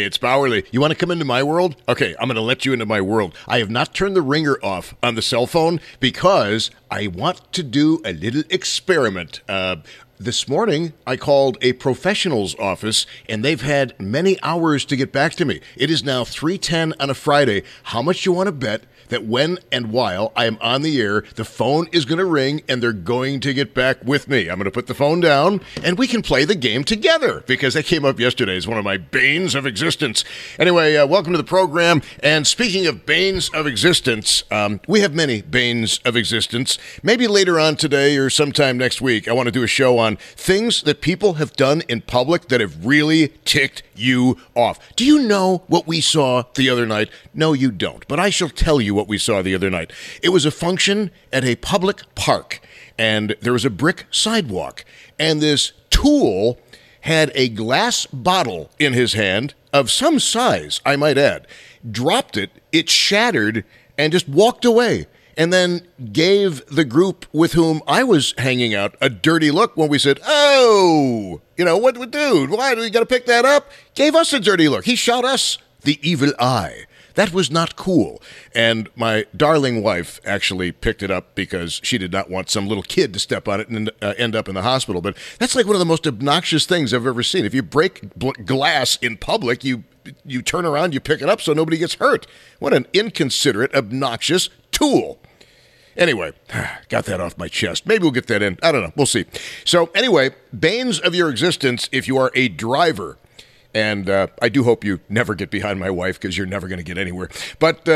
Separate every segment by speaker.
Speaker 1: it's Bowerly. You want to come into my world? Okay, I'm going to let you into my world. I have not turned the ringer off on the cell phone because I want to do a little experiment. This morning, I called a professional's office, and they've had many hours to get back to me. It is now 3:10 on a Friday. How much you want to bet that when and while I am on the air, the phone is going to ring and they're going to get back with me? I'm going to put the phone down and we can play the game together because that came up yesterday as one of my banes of existence. Anyway, welcome to the program. And speaking of banes of existence, we have many banes of existence. Maybe later on today or sometime next week, I want to do a show on things that people have done in public that have really ticked you off. Do you know what we saw the other night? No, you don't, but I shall tell you what we saw the other night. It was a function at a public park, and there was a brick sidewalk, and this tool had a glass bottle in his hand of some size, I might add, dropped it, it shattered, and just walked away. And then gave the group with whom I was hanging out a dirty look when we said, oh, what, dude, why do we got to pick that up? Gave us a dirty look. He shot us the evil eye. That was not cool. And my darling wife actually picked it up because she did not want some little kid to step on it and end up in the hospital. But that's like one of the most obnoxious things I've ever seen. If you break glass in public, you turn around, you pick it up so nobody gets hurt. What an inconsiderate, obnoxious tool. Anyway, got that off my chest. Maybe we'll get that in. I don't know. We'll see. So anyway, banes of your existence if you are a driver. And I do hope you never get behind my wife because you're never going to get anywhere. But,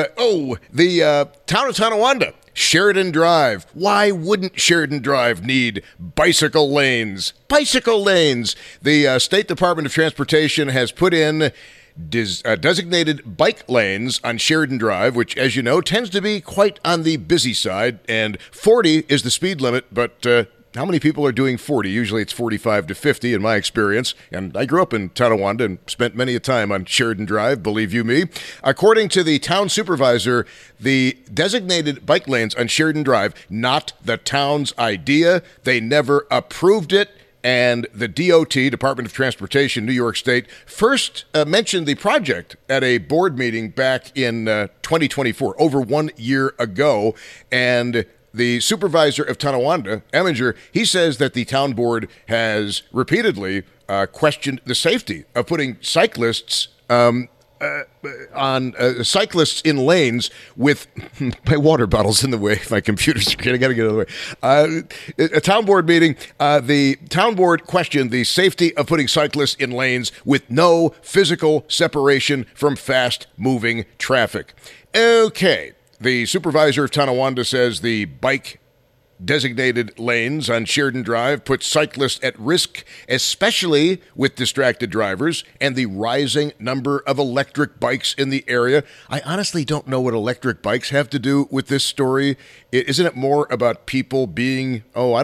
Speaker 1: the town of Tonawanda, Sheridan Drive. Why wouldn't Sheridan Drive need bicycle lanes? Bicycle lanes. The State Department of Transportation has put in designated bike lanes on Sheridan Drive, which, as you know, tends to be quite on the busy side, and 40 is the speed limit, but how many people are doing 40? Usually it's 45 to 50 in my experience, and I grew up in Tonawanda and spent many a time on Sheridan Drive, believe you me. According to the town supervisor, the designated bike lanes on Sheridan Drive, not the town's idea. They never approved it. And the DOT, Department of Transportation, New York State, first mentioned the project at a board meeting back in 2024, over 1 year ago. And the supervisor of Tonawanda, Eminger, he says that the town board has repeatedly questioned the safety of putting cyclists cyclists in lanes with my water bottles in the way. My computer's I gotta get out of the way. A town board meeting. The town board questioned the safety of putting cyclists in lanes with no physical separation from fast-moving traffic. Okay, the supervisor of Tonawanda says the bike designated lanes on Sheridan Drive put cyclists at risk, especially with distracted drivers and the rising number of electric bikes in the area. I honestly don't know what electric bikes have to do with this story. Isn't it more about people being, on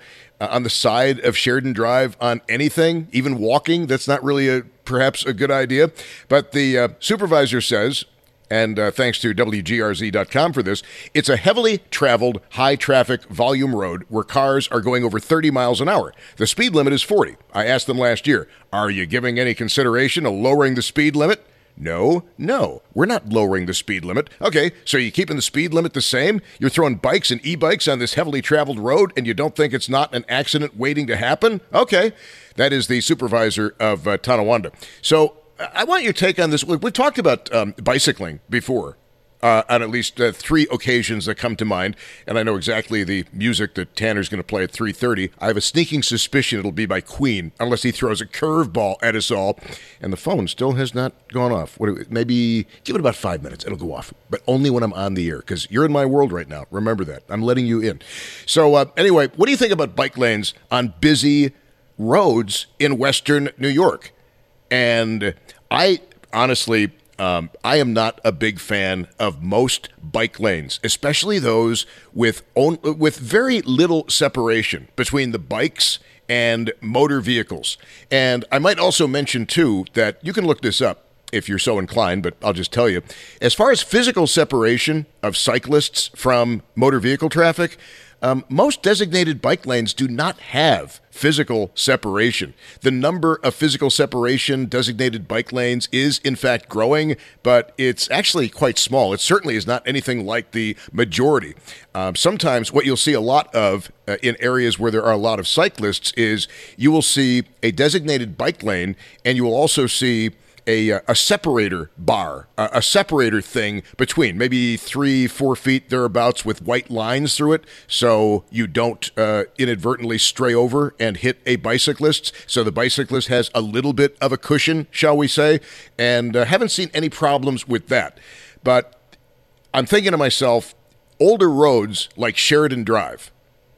Speaker 1: the side of Sheridan Drive on anything, even walking? That's not really perhaps a good idea. But the supervisor says, and thanks to WGRZ.com for this, it's a heavily traveled, high-traffic volume road where cars are going over 30 miles an hour. The speed limit is 40. I asked them last year, are you giving any consideration to lowering the speed limit? No, we're not lowering the speed limit. Okay, so you're keeping the speed limit the same? You're throwing bikes and e-bikes on this heavily traveled road, and you don't think it's not an accident waiting to happen? Okay, that is the supervisor of Tonawanda. So I want your take on this. We've talked about bicycling before on at least 3 occasions that come to mind, and I know exactly the music that Tanner's going to play at 3:30. I have a sneaking suspicion it'll be by Queen, unless he throws a curveball at us all, and the phone still has not gone off. Maybe give it about 5 minutes. It'll go off, but only when I'm on the air, because you're in my world right now. Remember that. I'm letting you in. So anyway, what do you think about bike lanes on busy roads in Western New York? And I honestly, I am not a big fan of most bike lanes, especially those with very little separation between the bikes and motor vehicles. And I might also mention, too, that you can look this up if you're so inclined, but I'll just tell you, as far as physical separation of cyclists from motor vehicle traffic, most designated bike lanes do not have physical separation. The number of physical separation designated bike lanes is in fact growing, but it's actually quite small. It certainly is not anything like the majority. Sometimes what you'll see a lot of in areas where there are a lot of cyclists is you will see a designated bike lane, and you will also see a separator bar, a separator thing between, maybe 3-4 feet thereabouts, with white lines through it, so you don't inadvertently stray over and hit a bicyclist. So the bicyclist has a little bit of a cushion, shall we say, and haven't seen any problems with that. But I'm thinking to myself, older roads like Sheridan Drive,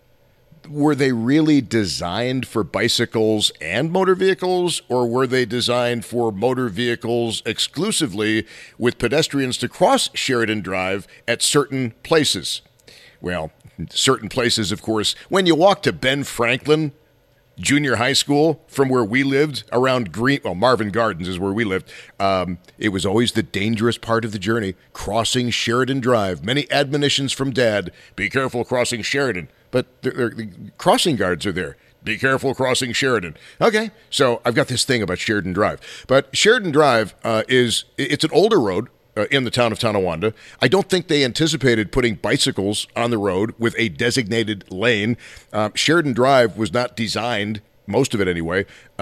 Speaker 1: were they really designed for bicycles and motor vehicles, or were they designed for motor vehicles exclusively with pedestrians to cross Sheridan Drive at certain places? Well, certain places, of course. When you walk to Ben Franklin Junior High School from where we lived around Marvin Gardens is where we lived. It was always the dangerous part of the journey, crossing Sheridan Drive. Many admonitions from Dad, be careful crossing Sheridan. But the crossing guards are there. Be careful crossing Sheridan. Okay, so I've got this thing about Sheridan Drive. But Sheridan Drive it's an older road in the town of Tonawanda. I don't think they anticipated putting bicycles on the road with a designated lane. Sheridan Drive was not designed, most of it anyway,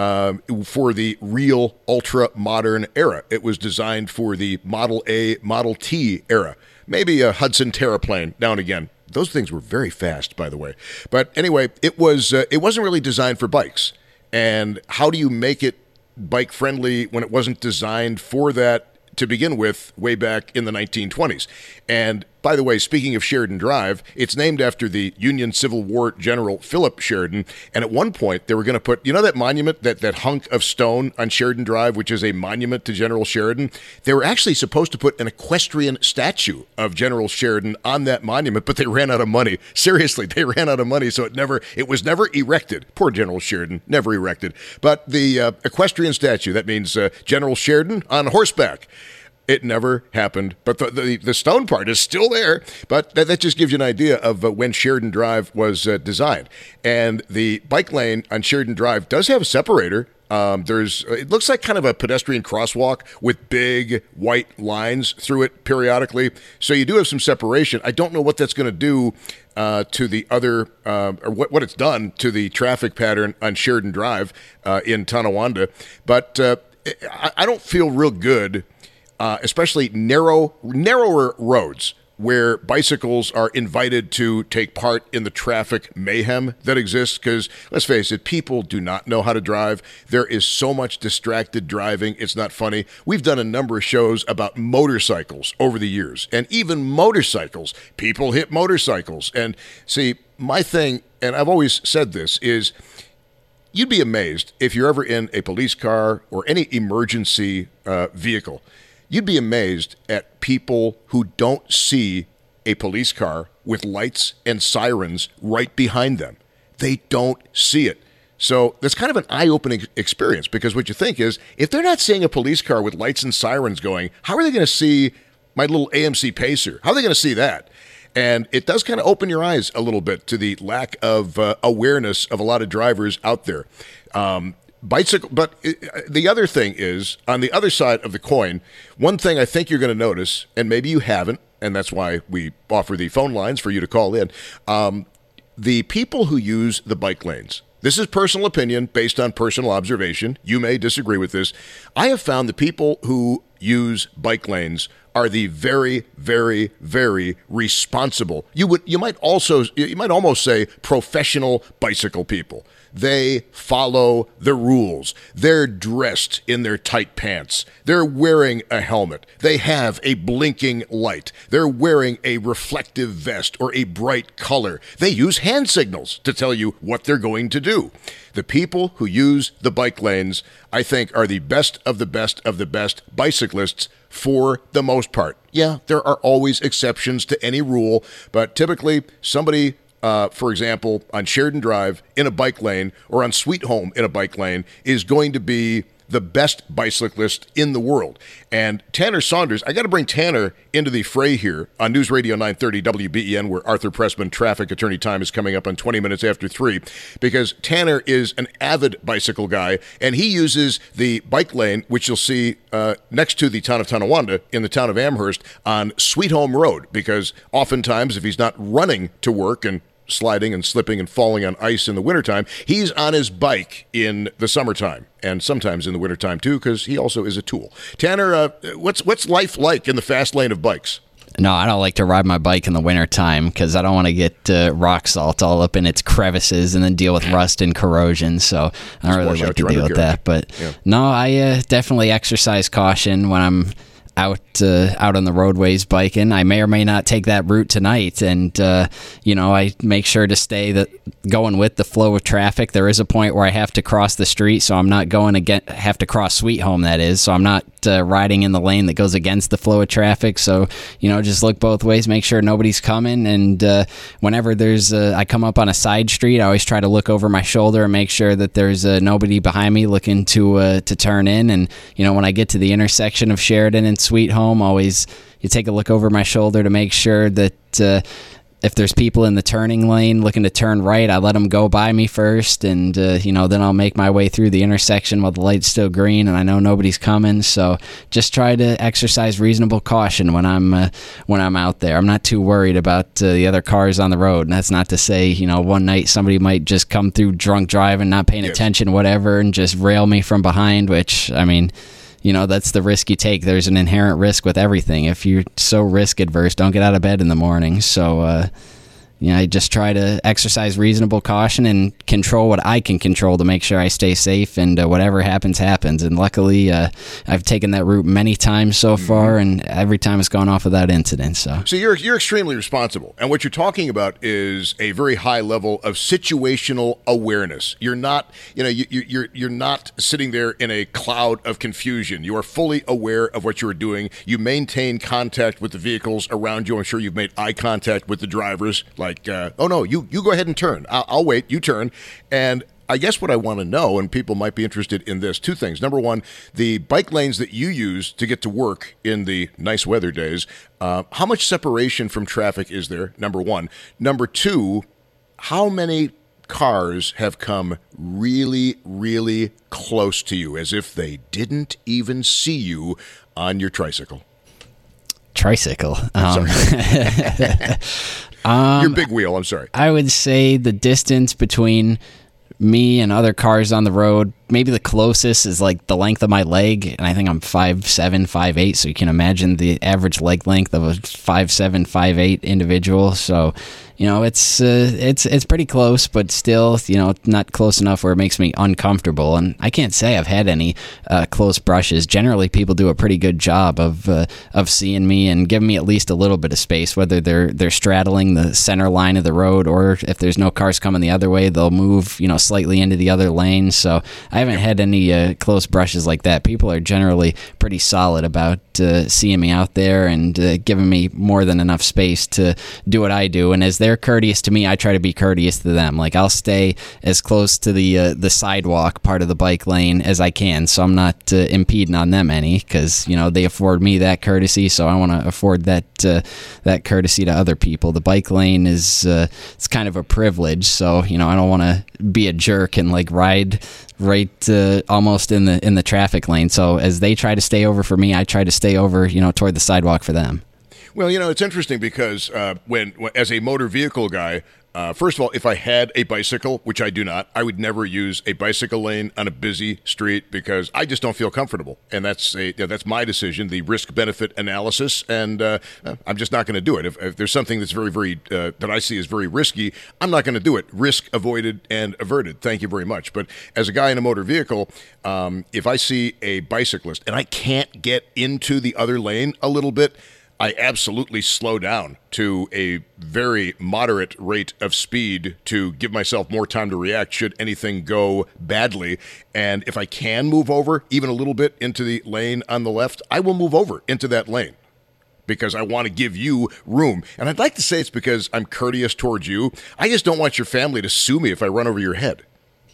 Speaker 1: for the real ultra-modern era. It was designed for the Model A, Model T era. Maybe a Hudson Terraplane now and again. Those things were very fast, by the way. But anyway, it wasn't really designed for bikes. And how do you make it bike-friendly when it wasn't designed for that to begin with way back in the 1920s? And by the way, speaking of Sheridan Drive, it's named after the Union Civil War General Philip Sheridan. And at one point, they were going to put, that monument, that hunk of stone on Sheridan Drive, which is a monument to General Sheridan? They were actually supposed to put an equestrian statue of General Sheridan on that monument, but they ran out of money. Seriously, they ran out of money, so it was never erected. Poor General Sheridan, never erected. But the equestrian statue, that means General Sheridan on horseback. It never happened, but the stone part is still there. But that just gives you an idea of when Sheridan Drive was designed. And the bike lane on Sheridan Drive does have a separator. It looks like kind of a pedestrian crosswalk with big white lines through it periodically. So you do have some separation. I don't know what that's going to do to the other, or what it's done to the traffic pattern on Sheridan Drive in Tonawanda. But I don't feel real good. Especially narrower roads where bicycles are invited to take part in the traffic mayhem that exists. Because, let's face it, people do not know how to drive. There is so much distracted driving, it's not funny. We've done a number of shows about motorcycles over the years. And even motorcycles, people hit motorcycles. And see, my thing, and I've always said this, is you'd be amazed if you're ever in a police car or any emergency vehicle. You'd be amazed at people who don't see a police car with lights and sirens right behind them. They don't see it. So that's kind of an eye-opening experience, because what you think is, if they're not seeing a police car with lights and sirens going, how are they going to see my little AMC Pacer? How are they going to see that? And it does kind of open your eyes a little bit to the lack of awareness of a lot of drivers out there. But the other thing is, on the other side of the coin, one thing I think you're going to notice, and maybe you haven't, and that's why we offer the phone lines for you to call in, the people who use the bike lanes. This is personal opinion based on personal observation. You may disagree with this. I have found the people who use bike lanes are the very, very, very responsible. You might almost say professional bicycle people. They follow the rules. They're dressed in their tight pants. They're wearing a helmet. They have a blinking light. They're wearing a reflective vest or a bright color. They use hand signals to tell you what they're going to do. The people who use the bike lanes, I think, are the best of the best of the best bicyclists for the most part. Yeah, there are always exceptions to any rule, but typically somebody, for example, on Sheridan Drive in a bike lane or on Sweet Home in a bike lane is going to be the best bicyclist in the world. And Tanner Saunders, I got to bring Tanner into the fray here on News Radio 930 WBEN, where Arthur Pressman traffic attorney time is coming up on 20 minutes after 3, because Tanner is an avid bicycle guy, and he uses the bike lane, which you'll see next to the town of Tonawanda in the town of Amherst on Sweet Home Road, because oftentimes if he's not running to work and sliding and slipping and falling on ice in the wintertime, he's on his bike in the summertime and sometimes in the wintertime too, because he also is a tool. Tanner, what's life like in the fast lane of bikes?
Speaker 2: No, I don't like to ride my bike in the wintertime because I don't want to get rock salt all up in its crevices and then deal with rust and corrosion. So I don't really like to deal with that. But no, I definitely exercise caution when I'm out on the roadways biking. I may or may not take that route tonight, and I make sure to stay going with the flow of traffic. There is a point where I have to cross the street, so I'm not have to cross Sweet Home, that is, so I'm not riding in the lane that goes against the flow of traffic. So just look both ways, make sure nobody's coming, and whenever I come up on a side street, I always try to look over my shoulder and make sure that there's nobody behind me looking to turn in. And when I get to the intersection of Sheridan and Sweet Home, always you take a look over my shoulder to make sure that if there's people in the turning lane looking to turn right, I let them go by me first, and then I'll make my way through the intersection while the light's still green and I know nobody's coming. So just try to exercise reasonable caution when I'm out there. I'm not too worried about the other cars on the road, and that's not to say one night somebody might just come through drunk driving, not paying attention, whatever, and just rail me from behind, which that's the risk you take. There's an inherent risk with everything. If you're so risk adverse, don't get out of bed in the morning. So, I just try to exercise reasonable caution and control what I can control to make sure I stay safe, and whatever happens, happens. And luckily, I've taken that route many times so far, and every time it's gone off without incident. So
Speaker 1: you're extremely responsible, and what you're talking about is a very high level of situational awareness. You're not, you're not sitting there in a cloud of confusion. You are fully aware of what you are doing. You maintain contact with the vehicles around you. I'm sure you've made eye contact with the drivers. Like, oh no, you go ahead and turn. I'll wait, you turn. And I guess what I want to know, and people might be interested in this, two things. Number one, the bike lanes that you use to get to work in the nice weather days, how much separation from traffic is there, number one? Number two, how many cars have come really, really close to you as if they didn't even see you on your tricycle?
Speaker 2: Tricycle?
Speaker 1: Your big wheel, I'm sorry.
Speaker 2: I would say the distance between me and other cars on the road, maybe the closest is like the length of my leg, and I think I'm 5'7", 5'8", so you can imagine the average leg length of a 5'7", 5'8" individual. So it's pretty close, but still, not close enough where it makes me uncomfortable. And I can't say I've had any close brushes. Generally, people do a pretty good job of seeing me and giving me at least a little bit of space, whether they're straddling the center line of the road, or if there's no cars coming the other way, they'll move slightly into the other lane. So I haven't had any close brushes like that. People are generally pretty solid about seeing me out there and giving me more than enough space to do what I do. And as they're courteous to me, I try to be courteous to them. Like, I'll stay as close to the sidewalk part of the bike lane as I can, so I'm not impeding on them any, because they afford me that courtesy, so I want to afford that courtesy to other people. The bike lane is it's kind of a privilege, so I don't want to be a jerk and like ride right almost in the traffic lane. So as they try to stay over for me, I try to stay over toward the sidewalk for them.
Speaker 1: Well, it's interesting because when as a motor vehicle guy, first of all, if I had a bicycle, which I do not, I would never use a bicycle lane on a busy street because I just don't feel comfortable. And that's my decision, the risk-benefit analysis, and I'm just not going to do it. If there's something that's very, very, that I see as very risky, I'm not going to do it. Risk avoided and averted. Thank you very much. But as a guy in a motor vehicle, if I see a bicyclist and I can't get into the other lane a little bit, I absolutely slow down to a very moderate rate of speed to give myself more time to react should anything go badly. And if I can move over even a little bit into the lane on the left, I will move over into that lane because I want to give you room. And I'd like to say it's because I'm courteous towards you. I just don't want your family to sue me if I run over your head.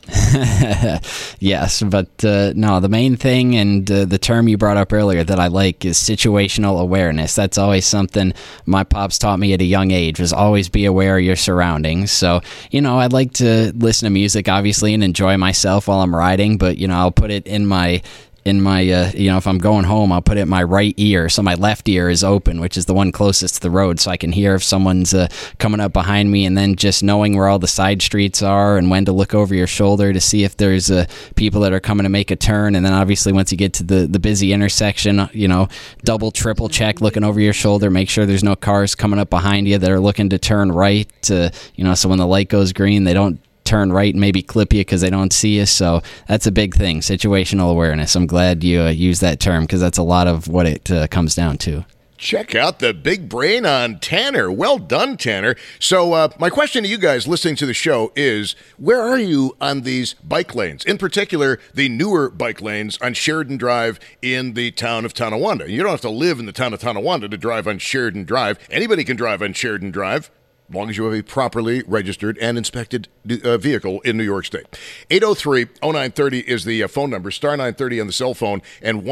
Speaker 2: Yes, but no, the main thing and the term you brought up earlier that I like is situational awareness. That's always something my pops taught me at a young age, was always be aware of your surroundings. So, I'd like to listen to music, obviously, and enjoy myself while I'm riding, but, I'll put it in my if I'm going home, I'll put it in my right ear, so my left ear is open, which is the one closest to the road, so I can hear if someone's coming up behind me, and then just knowing where all the side streets are and when to look over your shoulder to see if there's people that are coming to make a turn, and then obviously once you get to the busy intersection, double, triple check, looking over your shoulder, make sure there's no cars coming up behind you that are looking to turn right, so when the light goes green, they don't turn right and maybe clip you because they don't see you. So that's a big thing, situational awareness. I'm glad you used that term, because that's a lot of what it comes down to.
Speaker 1: Check out the big brain on Tanner. Well done, Tanner. So my question to you guys listening to the show is, where are you on these bike lanes? In particular, the newer bike lanes on Sheridan Drive in the town of Tonawanda. You don't have to live in the town of Tonawanda to drive on Sheridan Drive. Anybody can drive on Sheridan Drive, as long as you have a properly registered and inspected vehicle in New York State. 803-0930 is the phone number, star 930 on the cell phone, and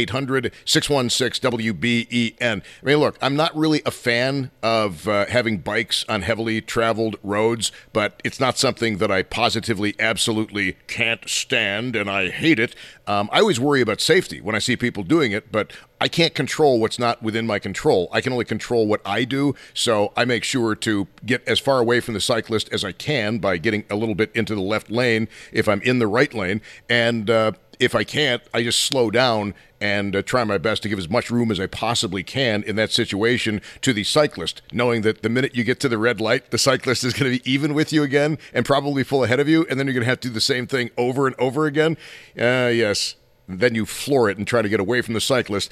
Speaker 1: 1-800-616-WBEN. I mean, look, I'm not really a fan of having bikes on heavily traveled roads, but it's not something that I positively, absolutely can't stand, and I hate it. I always worry about safety when I see people doing it, but I can't control what's not within my control. I can only control what I do, so I make sure to get as far away from the cyclist as I can by getting a little bit into the left lane if I'm in the right lane, and if I can't, I just slow down and try my best to give as much room as I possibly can in that situation to the cyclist, knowing that the minute you get to the red light, the cyclist is going to be even with you again and probably full ahead of you, and then you're going to have to do the same thing over and over again. Yes. Then you floor it and try to get away from the cyclist.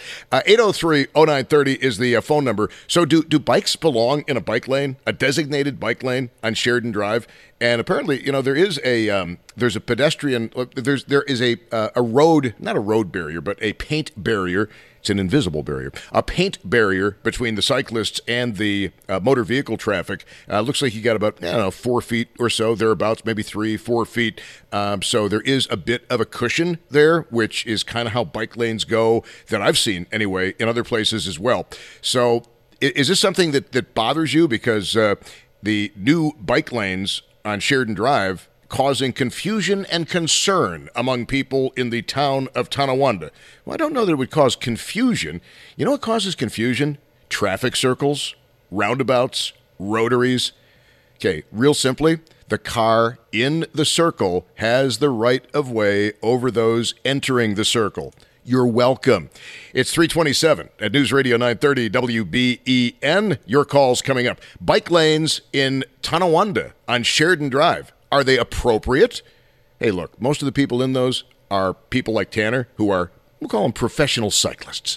Speaker 1: 803-0930 is the phone number. So do bikes belong in a bike lane, a designated bike lane on Sheridan Drive? And apparently, there is there's a pedestrian, there is a road, not a road barrier, but a paint barrier. It's an invisible barrier, a paint barrier between the cyclists and the motor vehicle traffic. Looks like you got about, 4 feet or so, thereabouts, maybe 3-4 feet. So there is a bit of a cushion there, which is kind of how bike lanes go that I've seen anyway in other places as well. So is this something that bothers you? Because the new bike lanes on Sheridan Drive causing confusion and concern among people in the town of Tonawanda. Well, I don't know that it would cause confusion. You know what causes confusion? Traffic circles, roundabouts, rotaries. Okay, real simply, the car in the circle has the right of way over those entering the circle. You're welcome. It's 327 at News Radio 930 WBEN. Your call's coming up. Bike lanes in Tonawanda on Sheridan Drive. Are they appropriate? Hey, look, most of the people in those are people like Tanner who are, we'll call them professional cyclists.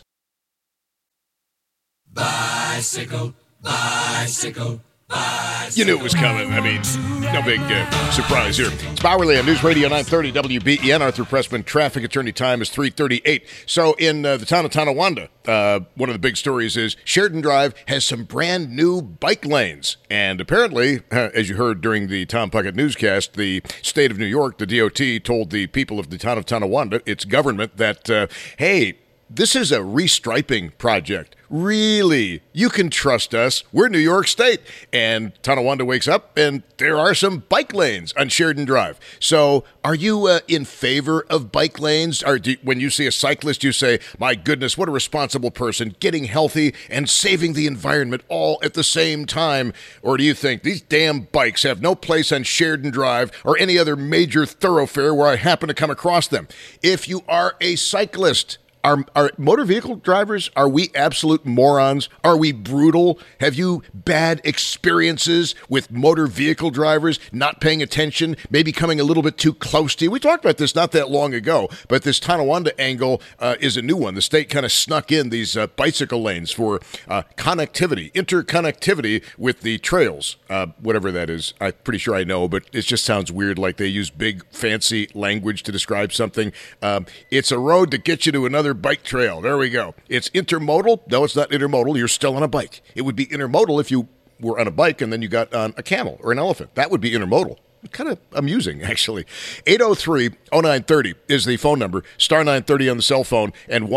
Speaker 3: Bicycle, bicycle, bicycle.
Speaker 1: You knew it was coming. I mean, no big surprise here. It's Bowerly on News Radio 930 WBEN. Arthur Pressman, traffic attorney. Time is 3:38. So in the town of Tonawanda, one of the big stories is Sheridan Drive has some brand new bike lanes. And apparently, as you heard during the Tom Puckett newscast, the state of New York, the DOT, told the people of the town of Tonawanda, its government, that, hey, this is a restriping project. Really? You can trust us. We're New York State. And Tonawanda wakes up, and there are some bike lanes on Sheridan Drive. So are you in favor of bike lanes? Or when you see a cyclist, you say, my goodness, what a responsible person, getting healthy and saving the environment all at the same time? Or do you think these damn bikes have no place on Sheridan Drive or any other major thoroughfare where I happen to come across them? If you are a cyclist, Are motor vehicle drivers, are we absolute morons? Are we brutal? Have you bad experiences with motor vehicle drivers not paying attention, maybe coming a little bit too close to you? We talked about this not that long ago, but this Tonawanda angle is a new one. The state kind of snuck in these bicycle lanes for connectivity, interconnectivity with the trails, whatever that is. I'm pretty sure I know, but it just sounds weird, like they use big, fancy language to describe something. It's a road that gets you to another bike trail. There we go. It's intermodal. No, it's not intermodal. You're still on a bike. It would be intermodal if you were on a bike and then you got on a camel or an elephant. That would be intermodal. kind of amusing, actually. 803-0930 is the phone number, star 930 on the cell phone, and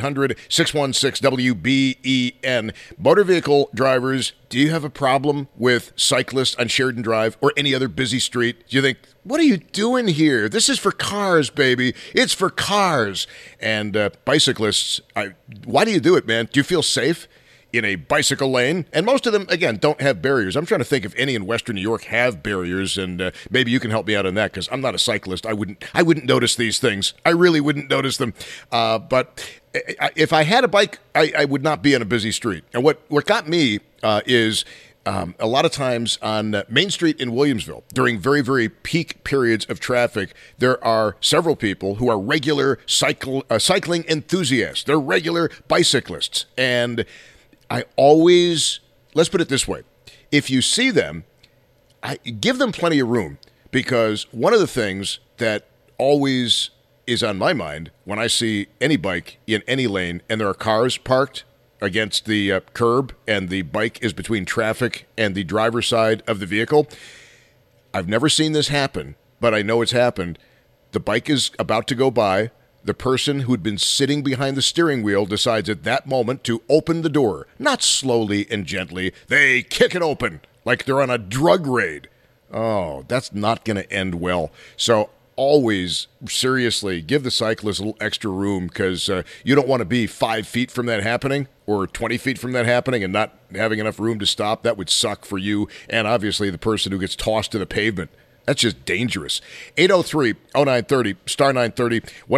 Speaker 1: 1-800-616-WBEN. Motor vehicle drivers, do you have a problem with cyclists on Sheridan Drive or any other busy street? Do you think, what are you doing here? This is for cars, baby. It's for cars. And bicyclists, why do you do it, man? Do you feel safe in a bicycle lane? And most of them, again, don't have barriers. I'm trying to think if any in Western New York have barriers, and maybe you can help me out on that, because I'm not a cyclist. I wouldn't notice these things. I really wouldn't notice them. But if I had a bike, I would not be on a busy street. And what got me is a lot of times on Main Street in Williamsville, during very, very peak periods of traffic, there are several people who are regular cycling enthusiasts. They're regular bicyclists. And I always, let's put it this way, if you see them, give them plenty of room, because one of the things that always is on my mind when I see any bike in any lane and there are cars parked against the curb and the bike is between traffic and the driver's side of the vehicle, I've never seen this happen, but I know it's happened. The bike is about to go by. The person who'd been sitting behind the steering wheel decides at that moment to open the door. Not slowly and gently. They kick it open like they're on a drug raid. Oh, that's not going to end well. So always, seriously, give the cyclist a little extra room, because you don't want to be 5 feet from that happening or 20 feet from that happening and not having enough room to stop. That would suck for you and obviously the person who gets tossed to the pavement. That's just dangerous. 803-0930, star 930,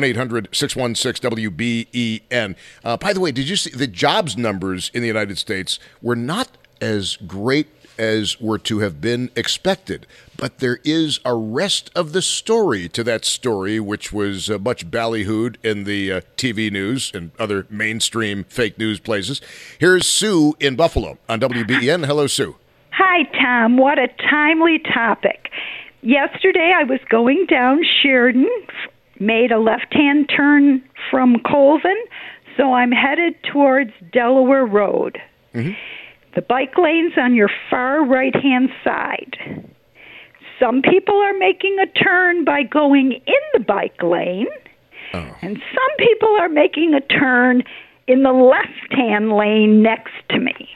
Speaker 1: 1-800-616-WBEN. By the way, did you see the jobs numbers in the United States were not as great as were to have been expected, but there is a rest of the story to that story, which was much ballyhooed in the TV news and other mainstream fake news places. Here's Sue in Buffalo on WBEN. Hello, Sue.
Speaker 4: Hi, Tom. What a timely topic. Yesterday, I was going down Sheridan, made a left-hand turn from Colvin, so I'm headed towards Delaware Road. Mm-hmm. The bike lane's on your far right-hand side. Some people are making a turn by going in the bike lane, and some people are making a turn in the left-hand lane next to me.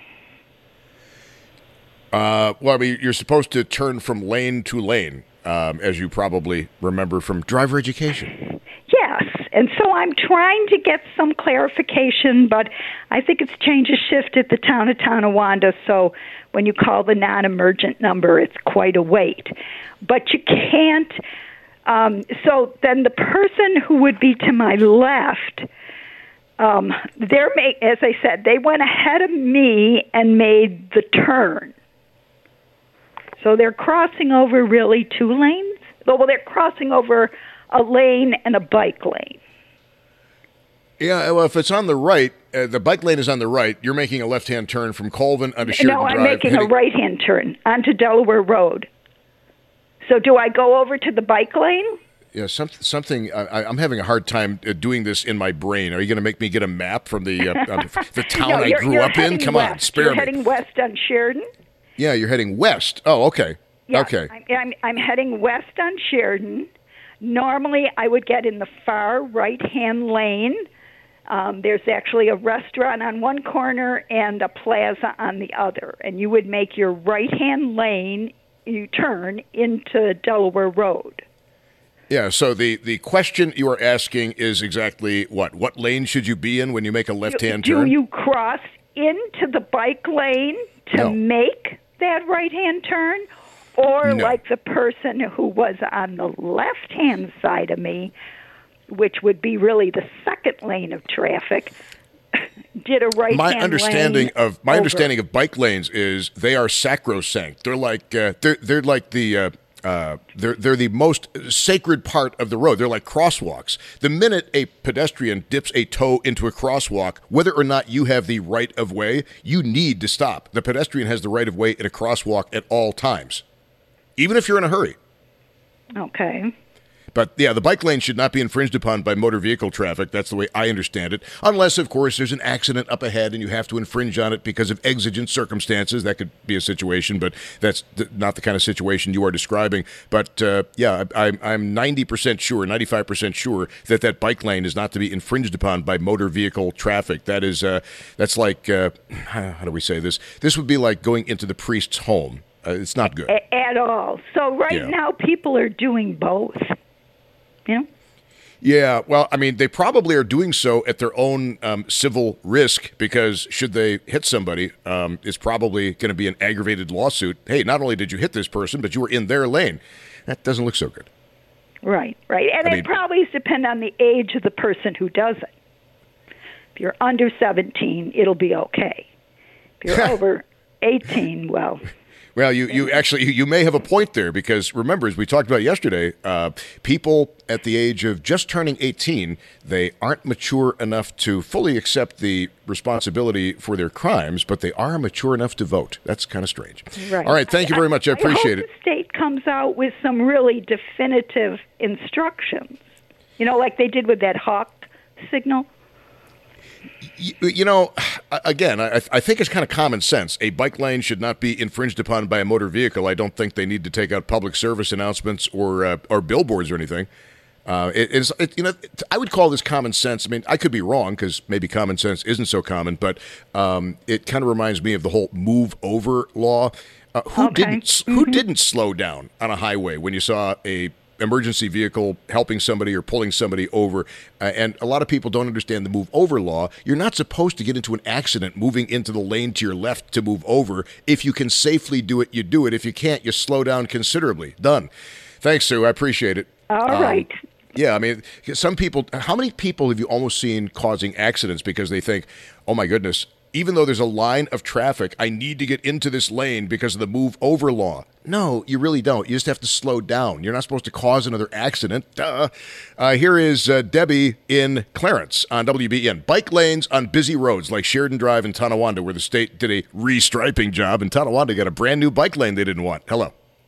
Speaker 1: Well, I mean, you're supposed to turn from lane to lane, as you probably remember from driver education.
Speaker 4: Yes, and so I'm trying to get some clarification, but I think it's change of shift at the town of Tonawanda, so when you call the non-emergent number, it's quite a wait. But you can't, so then the person who would be to my left, as I said, they went ahead of me and made the turn. So they're crossing over really two lanes? Well, they're crossing over a lane and a bike lane.
Speaker 1: Yeah, well, if it's on the right, the bike lane is on the right, you're making a left-hand turn from Colvin onto Sheridan Drive.
Speaker 4: No, I'm making a right-hand turn onto Delaware Road. So do I go over to the bike lane?
Speaker 1: Yeah, something. I'm having a hard time doing this in my brain. Are you going to make me get a map from the town I grew up in? Come on, spare me.
Speaker 4: You're heading west on Sheridan?
Speaker 1: Yeah, you're heading west. Oh, okay.
Speaker 4: Yeah,
Speaker 1: okay.
Speaker 4: I'm heading west on Sheridan. Normally, I would get in the far right-hand lane. There's actually a restaurant on one corner and a plaza on the other. And you would make your right-hand lane, you turn into Delaware Road.
Speaker 1: Yeah, so the question you are asking is exactly what? What lane should you be in when you make a left-hand turn?
Speaker 4: Do you cross into the bike lane to make that right-hand turn? Or like the person who was on the left-hand side of me, which would be really the second lane of traffic, did a right-hand
Speaker 1: My understanding of bike lanes is they are sacrosanct. They're like they're like the they're the most sacred part of the road. They're like crosswalks. The minute a pedestrian dips a toe into a crosswalk, whether or not you have the right of way, you need to stop. The pedestrian has the right of way in a crosswalk at all times, even if you're in a hurry.
Speaker 4: Okay.
Speaker 1: But yeah, the bike lane should not be infringed upon by motor vehicle traffic. That's the way I understand it. Unless, of course, there's an accident up ahead and you have to infringe on it because of exigent circumstances. That could be a situation, but that's not the kind of situation you are describing. But yeah, I'm 90% sure, 95% sure that bike lane is not to be infringed upon by motor vehicle traffic. That's like, how do we say this? This would be like going into the priest's home. It's not good.
Speaker 4: At all. So now people are doing both. You know?
Speaker 1: Yeah, well, I mean, they probably are doing so at their own civil risk because should they hit somebody, it's probably going to be an aggravated lawsuit. Hey, not only did you hit this person, but you were in their lane. That doesn't look so good.
Speaker 4: Right. And it probably depends on the age of the person who does it. If you're under 17, it'll be okay. If you're over 18, well...
Speaker 1: Well, you actually you may have a point there because remember, as we talked about yesterday, people at the age of just turning 18, they aren't mature enough to fully accept the responsibility for their crimes, but they are mature enough to vote. That's kind of strange.
Speaker 4: Right.
Speaker 1: All right, thank you very much. I appreciate it.
Speaker 4: The state comes out with some really definitive instructions, like they did with that hawk signal.
Speaker 1: Again, I think it's kind of common sense. A bike lane should not be infringed upon by a motor vehicle. I don't think they need to take out public service announcements or billboards or anything. I would call this common sense. I mean, I could be wrong because maybe common sense isn't so common, but it kind of reminds me of the whole move over law. Who didn't slow down on a highway when you saw a emergency vehicle helping somebody or pulling somebody over, and a lot of people don't understand the move over law. You're not supposed to get into an accident moving into the lane to your left to move over. If you can safely do it, you do it. If you can't, you slow down considerably. Done. Thanks, Sue. I appreciate it.
Speaker 4: All right.
Speaker 1: Yeah, I mean, some people, how many people have you almost seen causing accidents because they think, oh my goodness, even though there's a line of traffic, I need to get into this lane because of the move over law. No, you really don't. You just have to slow down. You're not supposed to cause another accident. Duh. Here is Debbie in Clarence on WBEN. Bike lanes on busy roads like Sheridan Drive in Tonawanda, where the state did a restriping job, and Tonawanda got a brand new bike lane they didn't want. Hello.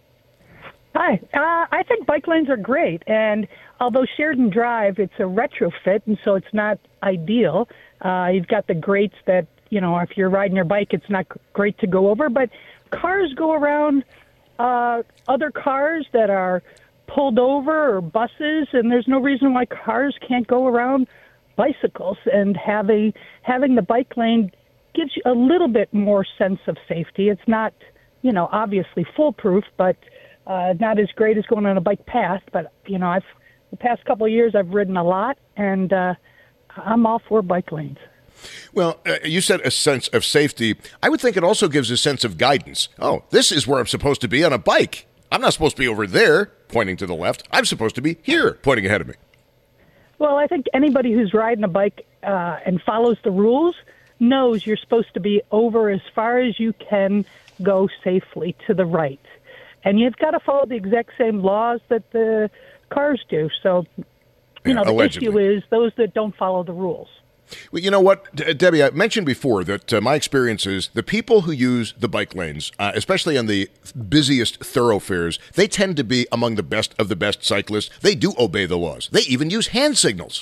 Speaker 5: Hi. I think bike lanes are great, and although Sheridan Drive, it's a retrofit, and so it's not ideal. You've got the grates that, if you're riding your bike, it's not great to go over, but cars go around other cars that are pulled over or buses, and there's no reason why cars can't go around bicycles, and having the bike lane gives you a little bit more sense of safety. It's not, obviously foolproof, but not as great as going on a bike path. But, the past couple of years I've ridden a lot, and I'm all for bike lanes.
Speaker 1: Well, you said a sense of safety. I would think it also gives a sense of guidance. Oh, this is where I'm supposed to be on a bike. I'm not supposed to be over there, pointing to the left. I'm supposed to be here, pointing ahead of me.
Speaker 5: Well, I think anybody who's riding a bike and follows the rules knows you're supposed to be over as far as you can go safely to the right. And you've got to follow the exact same laws that the cars do. So, the
Speaker 1: allegedly.
Speaker 5: issue is those that don't follow the rules.
Speaker 1: Well, you know what, Debbie, I mentioned before that my experience is the people who use the bike lanes, especially on the busiest thoroughfares, they tend to be among the best of the best cyclists. They do obey the laws. They even use hand signals.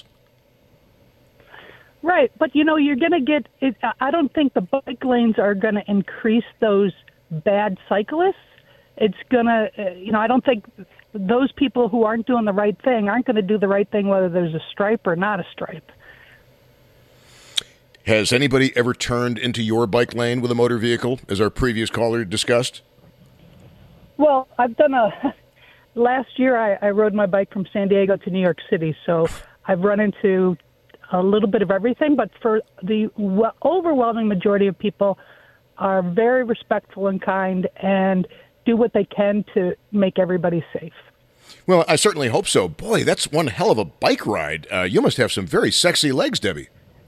Speaker 5: Right, but you're going to get it. I don't think the bike lanes are going to increase those bad cyclists. It's going to, I don't think those people who aren't doing the right thing aren't going to do the right thing whether there's a stripe or not a stripe.
Speaker 1: Has anybody ever turned into your bike lane with a motor vehicle, as our previous caller discussed?
Speaker 5: Well, I've done last year I rode my bike from San Diego to New York City, so I've run into a little bit of everything, but for the overwhelming majority of people are very respectful and kind and do what they can to make everybody safe.
Speaker 1: Well, I certainly hope so. Boy, that's one hell of a bike ride. You must have some very sexy legs, Debbie.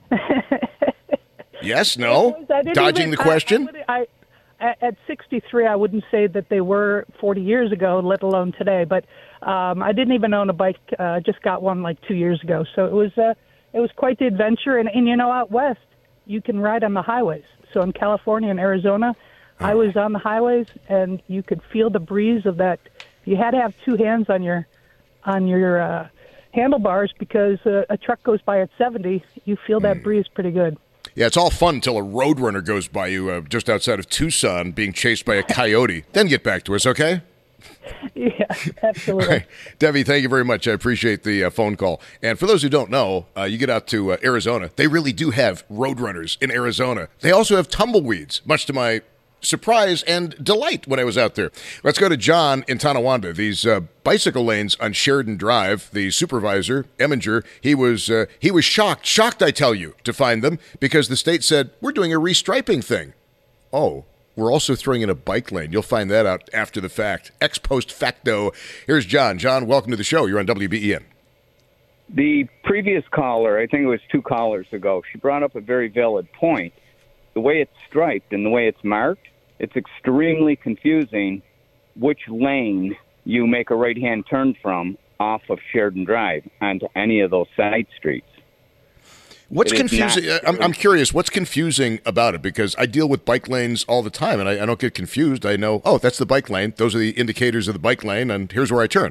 Speaker 1: Yes, no? Dodging the question?
Speaker 5: At 63, I wouldn't say that they were 40 years ago, let alone today. But I didn't even own a bike. Just got one like 2 years ago. So it was quite the adventure. And out west, you can ride on the highways. So in California and Arizona, I was on the highways, and you could feel the breeze of that. You had to have two hands on your on your handlebars because a truck goes by at 70. You feel that breeze pretty good.
Speaker 1: Yeah, it's all fun until a roadrunner goes by you just outside of Tucson being chased by a coyote. Then get back to us, okay?
Speaker 5: Yeah, absolutely.
Speaker 1: Right. Debbie, thank you very much. I appreciate the phone call. And for those who don't know, you get out to Arizona. They really do have roadrunners in Arizona. They also have tumbleweeds, much to my surprise and delight when I was out there. Let's go to John in Tonawanda. These bicycle lanes on Sheridan Drive, the supervisor, Eminger, he was shocked, I tell you, to find them because the state said, we're doing a restriping thing. Oh, we're also throwing in a bike lane. You'll find that out after the fact. Ex post facto. Here's John. John, welcome to the show. You're on WBEN.
Speaker 6: The previous caller, I think it was 2 callers ago, she brought up a very valid point. The way it's striped and the way it's marked, it's extremely confusing which lane you make a right-hand turn from off of Sheridan Drive onto any of those side streets.
Speaker 1: What's confusing? I'm curious. What's confusing about it? Because I deal with bike lanes all the time, and I don't get confused. I know, oh, that's the bike lane. Those are the indicators of the bike lane, and here's where I turn.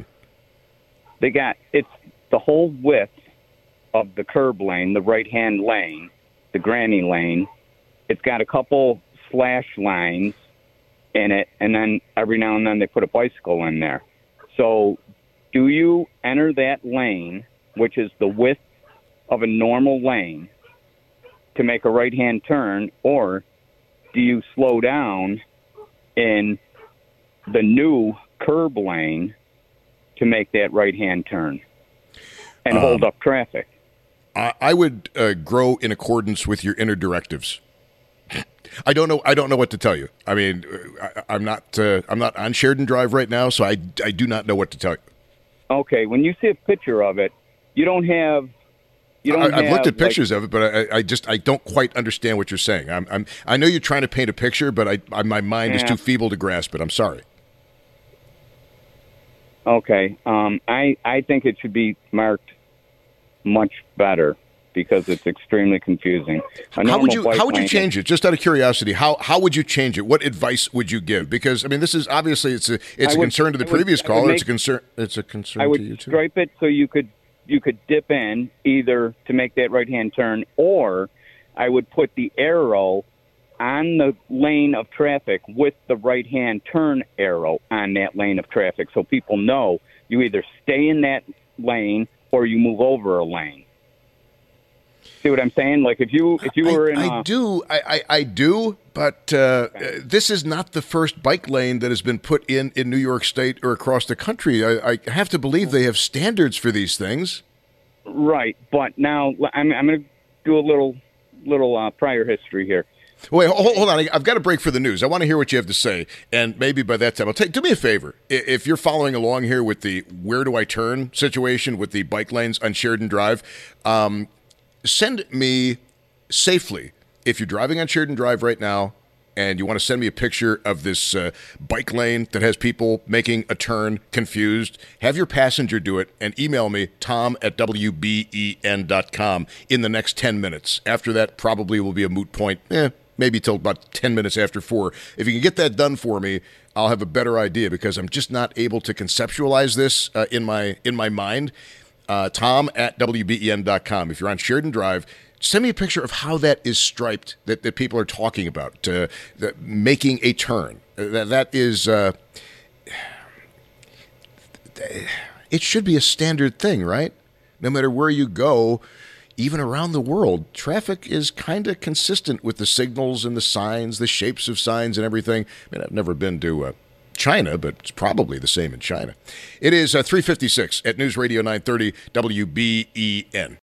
Speaker 6: It's the whole width of the curb lane, the right-hand lane, the granny lane. It's got a couple slash lines in it, and then every now and then they put a bicycle in there. So do you enter that lane, which is the width of a normal lane, to make a right-hand turn, or do you slow down in the new curb lane to make that right-hand turn and hold up traffic?
Speaker 1: I would grow in accordance with your inner directives. I don't know what to tell you. I mean, I'm not on Sheridan Drive right now, so I do not know what to tell you. Okay,
Speaker 6: when you see a picture of it, I've
Speaker 1: looked at pictures of it, but I don't quite understand what you're saying. I know you're trying to paint a picture, but my mind is too feeble to grasp it. I'm sorry.
Speaker 6: Okay, I think it should be marked much better because it's extremely confusing.
Speaker 1: How would you change it? Just out of curiosity, how would you change it? What advice would you give? Because I mean, this is obviously it's a concern to the previous caller. It's a concern to you too.
Speaker 6: I would stripe it so you could dip in either to make that right-hand turn, or I would put the arrow on the lane of traffic with the right-hand turn arrow on that lane of traffic so people know you either stay in that lane or you move over a lane. See what I'm saying? Like if you were in
Speaker 1: I do, but this is not the first bike lane that has been put in New York State or across the country. I have to believe they have standards for these things.
Speaker 6: Right, but now I'm going to do a little prior history here.
Speaker 1: Wait, hold on. I've got a break for the news. I want to hear what you have to say, and maybe by that time, do me a favor. If you're following along here with the where do I turn situation with the bike lanes on Sheridan Drive, send me safely, if you're driving on Sheridan Drive right now and you want to send me a picture of this bike lane that has people making a turn confused, have your passenger do it and email me, tom@wben.com, in the next 10 minutes. After that, probably will be a moot point, maybe till about 10 minutes after 4. If you can get that done for me, I'll have a better idea because I'm just not able to conceptualize this in my mind. tom@wben.com. If you're on Sheridan Drive, send me a picture of how that is striped that people are talking about, making a turn. That is, it should be a standard thing, right? No matter where you go, even around the world, traffic is kind of consistent with the signals and the signs, the shapes of signs and everything. I mean, I've never been to China, but it's probably the same in China. It is 3:56 at News Radio 930 WBEN.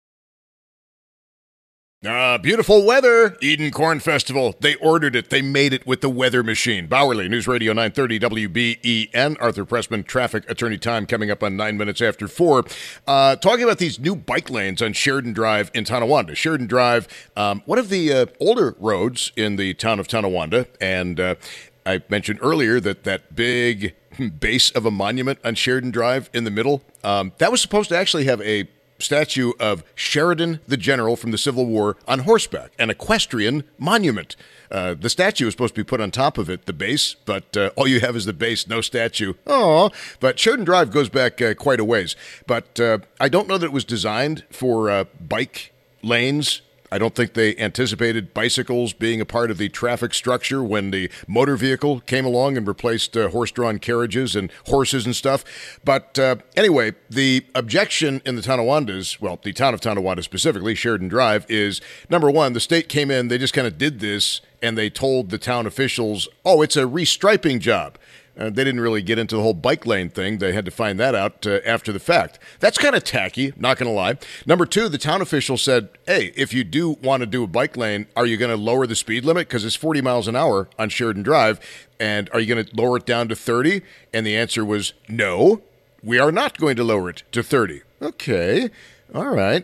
Speaker 1: Beautiful weather. Eden Corn Festival. They ordered it. They made it with the weather machine. Bowerly, News Radio 930 WBEN. Arthur Pressman, traffic attorney time coming up on 9 minutes after 4. Talking about these new bike lanes on Sheridan Drive in Tonawanda. Sheridan Drive, one of the older roads in the town of Tonawanda. And I mentioned earlier that big base of a monument on Sheridan Drive in the middle, that was supposed to actually have a statue of Sheridan the General from the Civil War on horseback, an equestrian monument. The statue is supposed to be put on top of it, the base, but all you have is the base, no statue. Oh, but Sheridan Drive goes back quite a ways. But I don't know that it was designed for bike lanes. I don't think they anticipated bicycles being a part of the traffic structure when the motor vehicle came along and replaced horse-drawn carriages and horses and stuff. But anyway, the objection in the Tonawandas, well, the town of Tonawanda specifically, Sheridan Drive, is, number one, the state came in, they just kind of did this, and they told the town officials, oh, it's a restriping job. They didn't really get into the whole bike lane thing. They had to find that out after the fact. That's kind of tacky, not going to lie. Number two, the town official said, hey, if you do want to do a bike lane, are you going to lower the speed limit? Because it's 40 miles an hour on Sheridan Drive. And are you going to lower it down to 30? And the answer was, no, we are not going to lower it to 30. Okay, all right.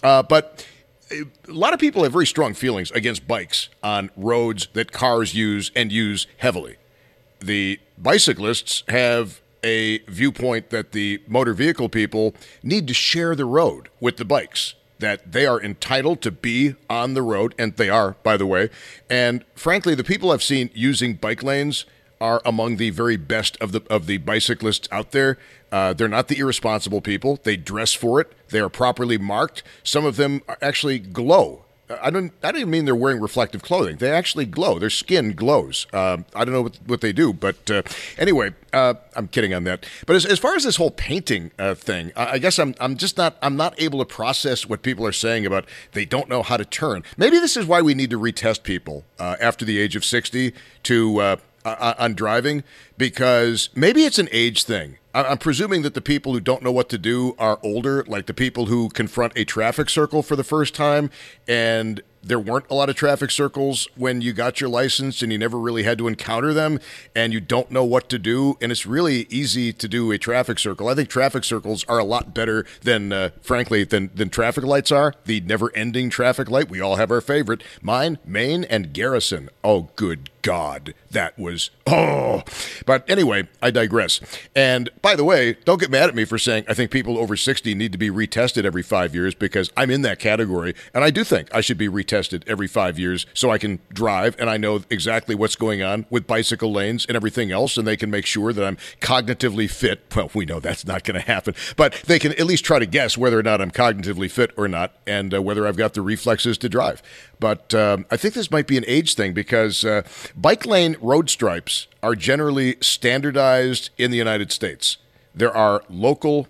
Speaker 1: But a lot of people have very strong feelings against bikes on roads that cars use and use heavily. The bicyclists have a viewpoint that the motor vehicle people need to share the road with the bikes, that they are entitled to be on the road, and they are, by the way. And frankly, the people I've seen using bike lanes are among the very best of the bicyclists out there. They're not the irresponsible people. They dress for it. They are properly marked. Some of them actually glow. I don't even mean they're wearing reflective clothing. They actually glow. Their skin glows. I don't know what they do, but anyway, I'm kidding on that. But as far as this whole painting thing, I guess I'm not able to process what people are saying about they don't know how to turn. Maybe this is why we need to retest people after the age of 60 to on driving, because maybe it's an age thing. I'm presuming that the people who don't know what to do are older, like the people who confront a traffic circle for the first time, and there weren't a lot of traffic circles when you got your license and you never really had to encounter them, and you don't know what to do, and it's really easy to do a traffic circle. I think traffic circles are a lot better than, frankly, than traffic lights are. The never-ending traffic light, we all have our favorite. Mine, Maine, and Garrison. Oh, good God, that was, oh. But anyway, I digress. And by the way, don't get mad at me for saying I think people over 60 need to be retested every 5 years, because I'm in that category, and I do think I should be retested every 5 years so I can drive and I know exactly what's going on with bicycle lanes and everything else, and they can make sure that I'm cognitively fit. Well, we know that's not going to happen, but they can at least try to guess whether or not I'm cognitively fit or not, and whether I've got the reflexes to drive. But I think this might be an age thing, because bike lane road stripes are generally standardized in the United States. There are local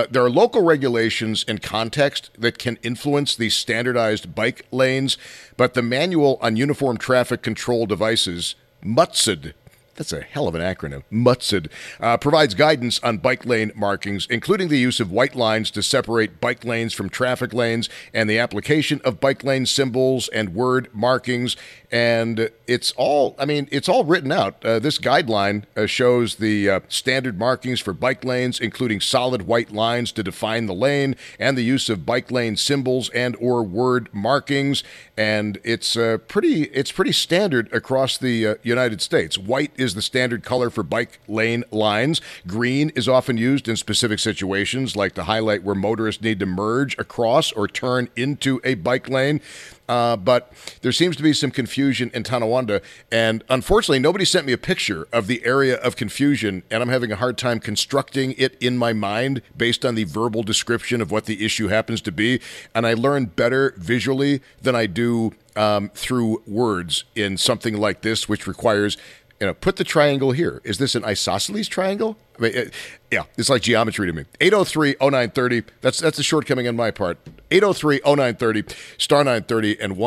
Speaker 1: regulations and context that can influence the standardized bike lanes, but the Manual on Uniform Traffic Control Devices, MUTCD, that's a hell of an acronym, MUTCD, provides guidance on bike lane markings, including the use of white lines to separate bike lanes from traffic lanes, and the application of bike lane symbols and word markings. And it's all written out. This guideline shows the standard markings for bike lanes, including solid white lines to define the lane, and the use of bike lane symbols and or word markings. And it's pretty standard across the United States. White is the standard color for bike lane lines. Green is often used in specific situations, like to highlight where motorists need to merge across or turn into a bike lane. But there seems to be some confusion in Tonawanda, and unfortunately, nobody sent me a picture of the area of confusion, and I'm having a hard time constructing it in my mind based on the verbal description of what the issue happens to be, and I learn better visually than I do through words in something like this, which requires, put the triangle here. Is this an isosceles triangle? I mean, yeah, it's like geometry to me. 803-0930. That's a shortcoming on my part. 803-0930, star 930, and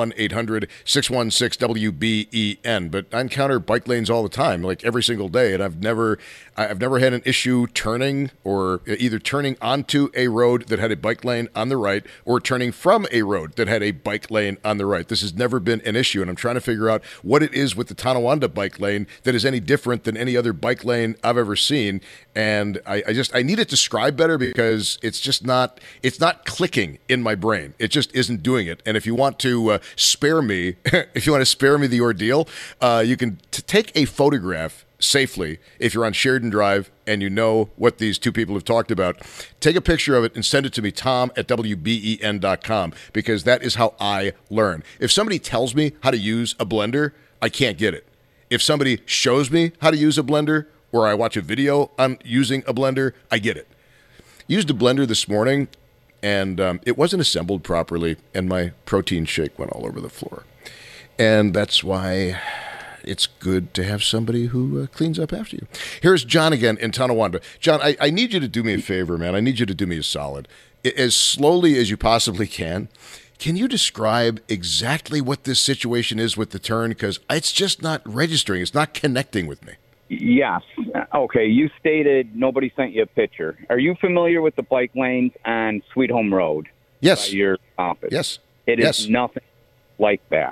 Speaker 1: 1-800-616-WBEN. But I encounter bike lanes all the time, like every single day, and I've never had an issue turning, or either turning onto a road that had a bike lane on the right, or turning from a road that had a bike lane on the right. This has never been an issue, and I'm trying to figure out what it is with the Tonawanda bike lane that is any different than any other bike lane I've ever seen. And I need it described better, because it's not clicking in my brain. It just isn't doing it. And if you want to spare me the ordeal, you can take a photograph safely, if you're on Sheridan Drive and you know what these two people have talked about, take a picture of it and send it to me, tom@wben.com, because that is how I learn. If somebody tells me how to use a blender, I can't get it. If somebody shows me how to use a blender, or I watch a video on using a blender, I get it. Used a blender this morning, and it wasn't assembled properly, and my protein shake went all over the floor. And that's why it's good to have somebody who cleans up after you. Here's John again in Tonawanda. John, I need you to do me a favor, man. I need you to do me a solid. As slowly as you possibly can you describe exactly what this situation is with the turn? Because it's just not registering. It's not connecting with me.
Speaker 6: Yes. Okay, you stated nobody sent you a picture. Are you familiar with the bike lanes on Sweet Home Road?
Speaker 1: Yes.
Speaker 6: By your office?
Speaker 1: Yes.
Speaker 6: It is nothing like that.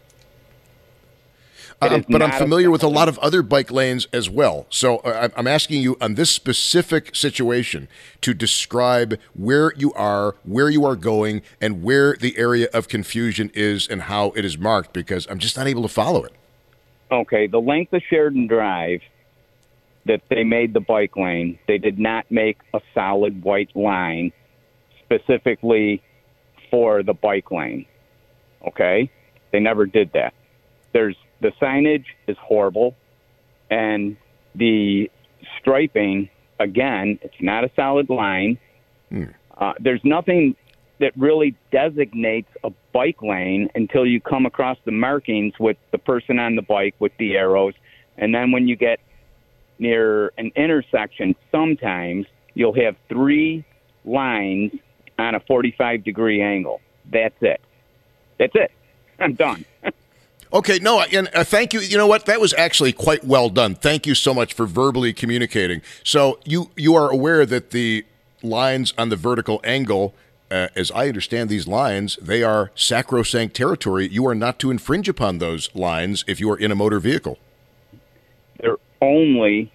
Speaker 1: But I'm familiar with a lot of other bike lanes as well. So I'm asking you on this specific situation to describe where you are going, and where the area of confusion is and how it is marked, because I'm just not able to follow it.
Speaker 6: Okay, the length of Sheridan Drive that they made the bike lane, they did not make a solid white line specifically for the bike lane. Okay? They never did that. The signage is horrible, and the striping, again, it's not a solid line. There's nothing that really designates a bike lane until you come across the markings with the person on the bike with the arrows. And then when you get near an intersection, sometimes you'll have 3 lines on a 45-degree angle. That's it. I'm done.
Speaker 1: Okay, no, and thank you. You know what? That was actually quite well done. Thank you so much for verbally communicating. So you are aware that the lines on the vertical angle, as I understand these lines, they are sacrosanct territory. You are not to infringe upon those lines if you are in a motor vehicle.
Speaker 6: They're only...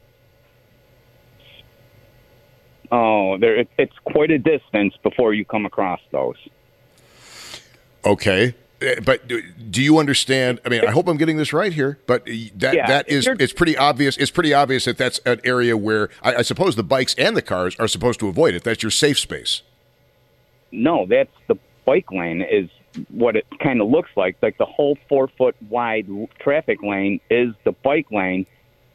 Speaker 6: it's quite a distance before you come across those.
Speaker 1: Okay. But do you understand? I mean, I hope I'm getting this right here. But it's pretty obvious. It's pretty obvious that that's an area where I suppose the bikes and the cars are supposed to avoid it. That's your safe space. No, that's the bike lane is what it kind of looks like. Like the whole 4-foot wide traffic lane is the bike lane.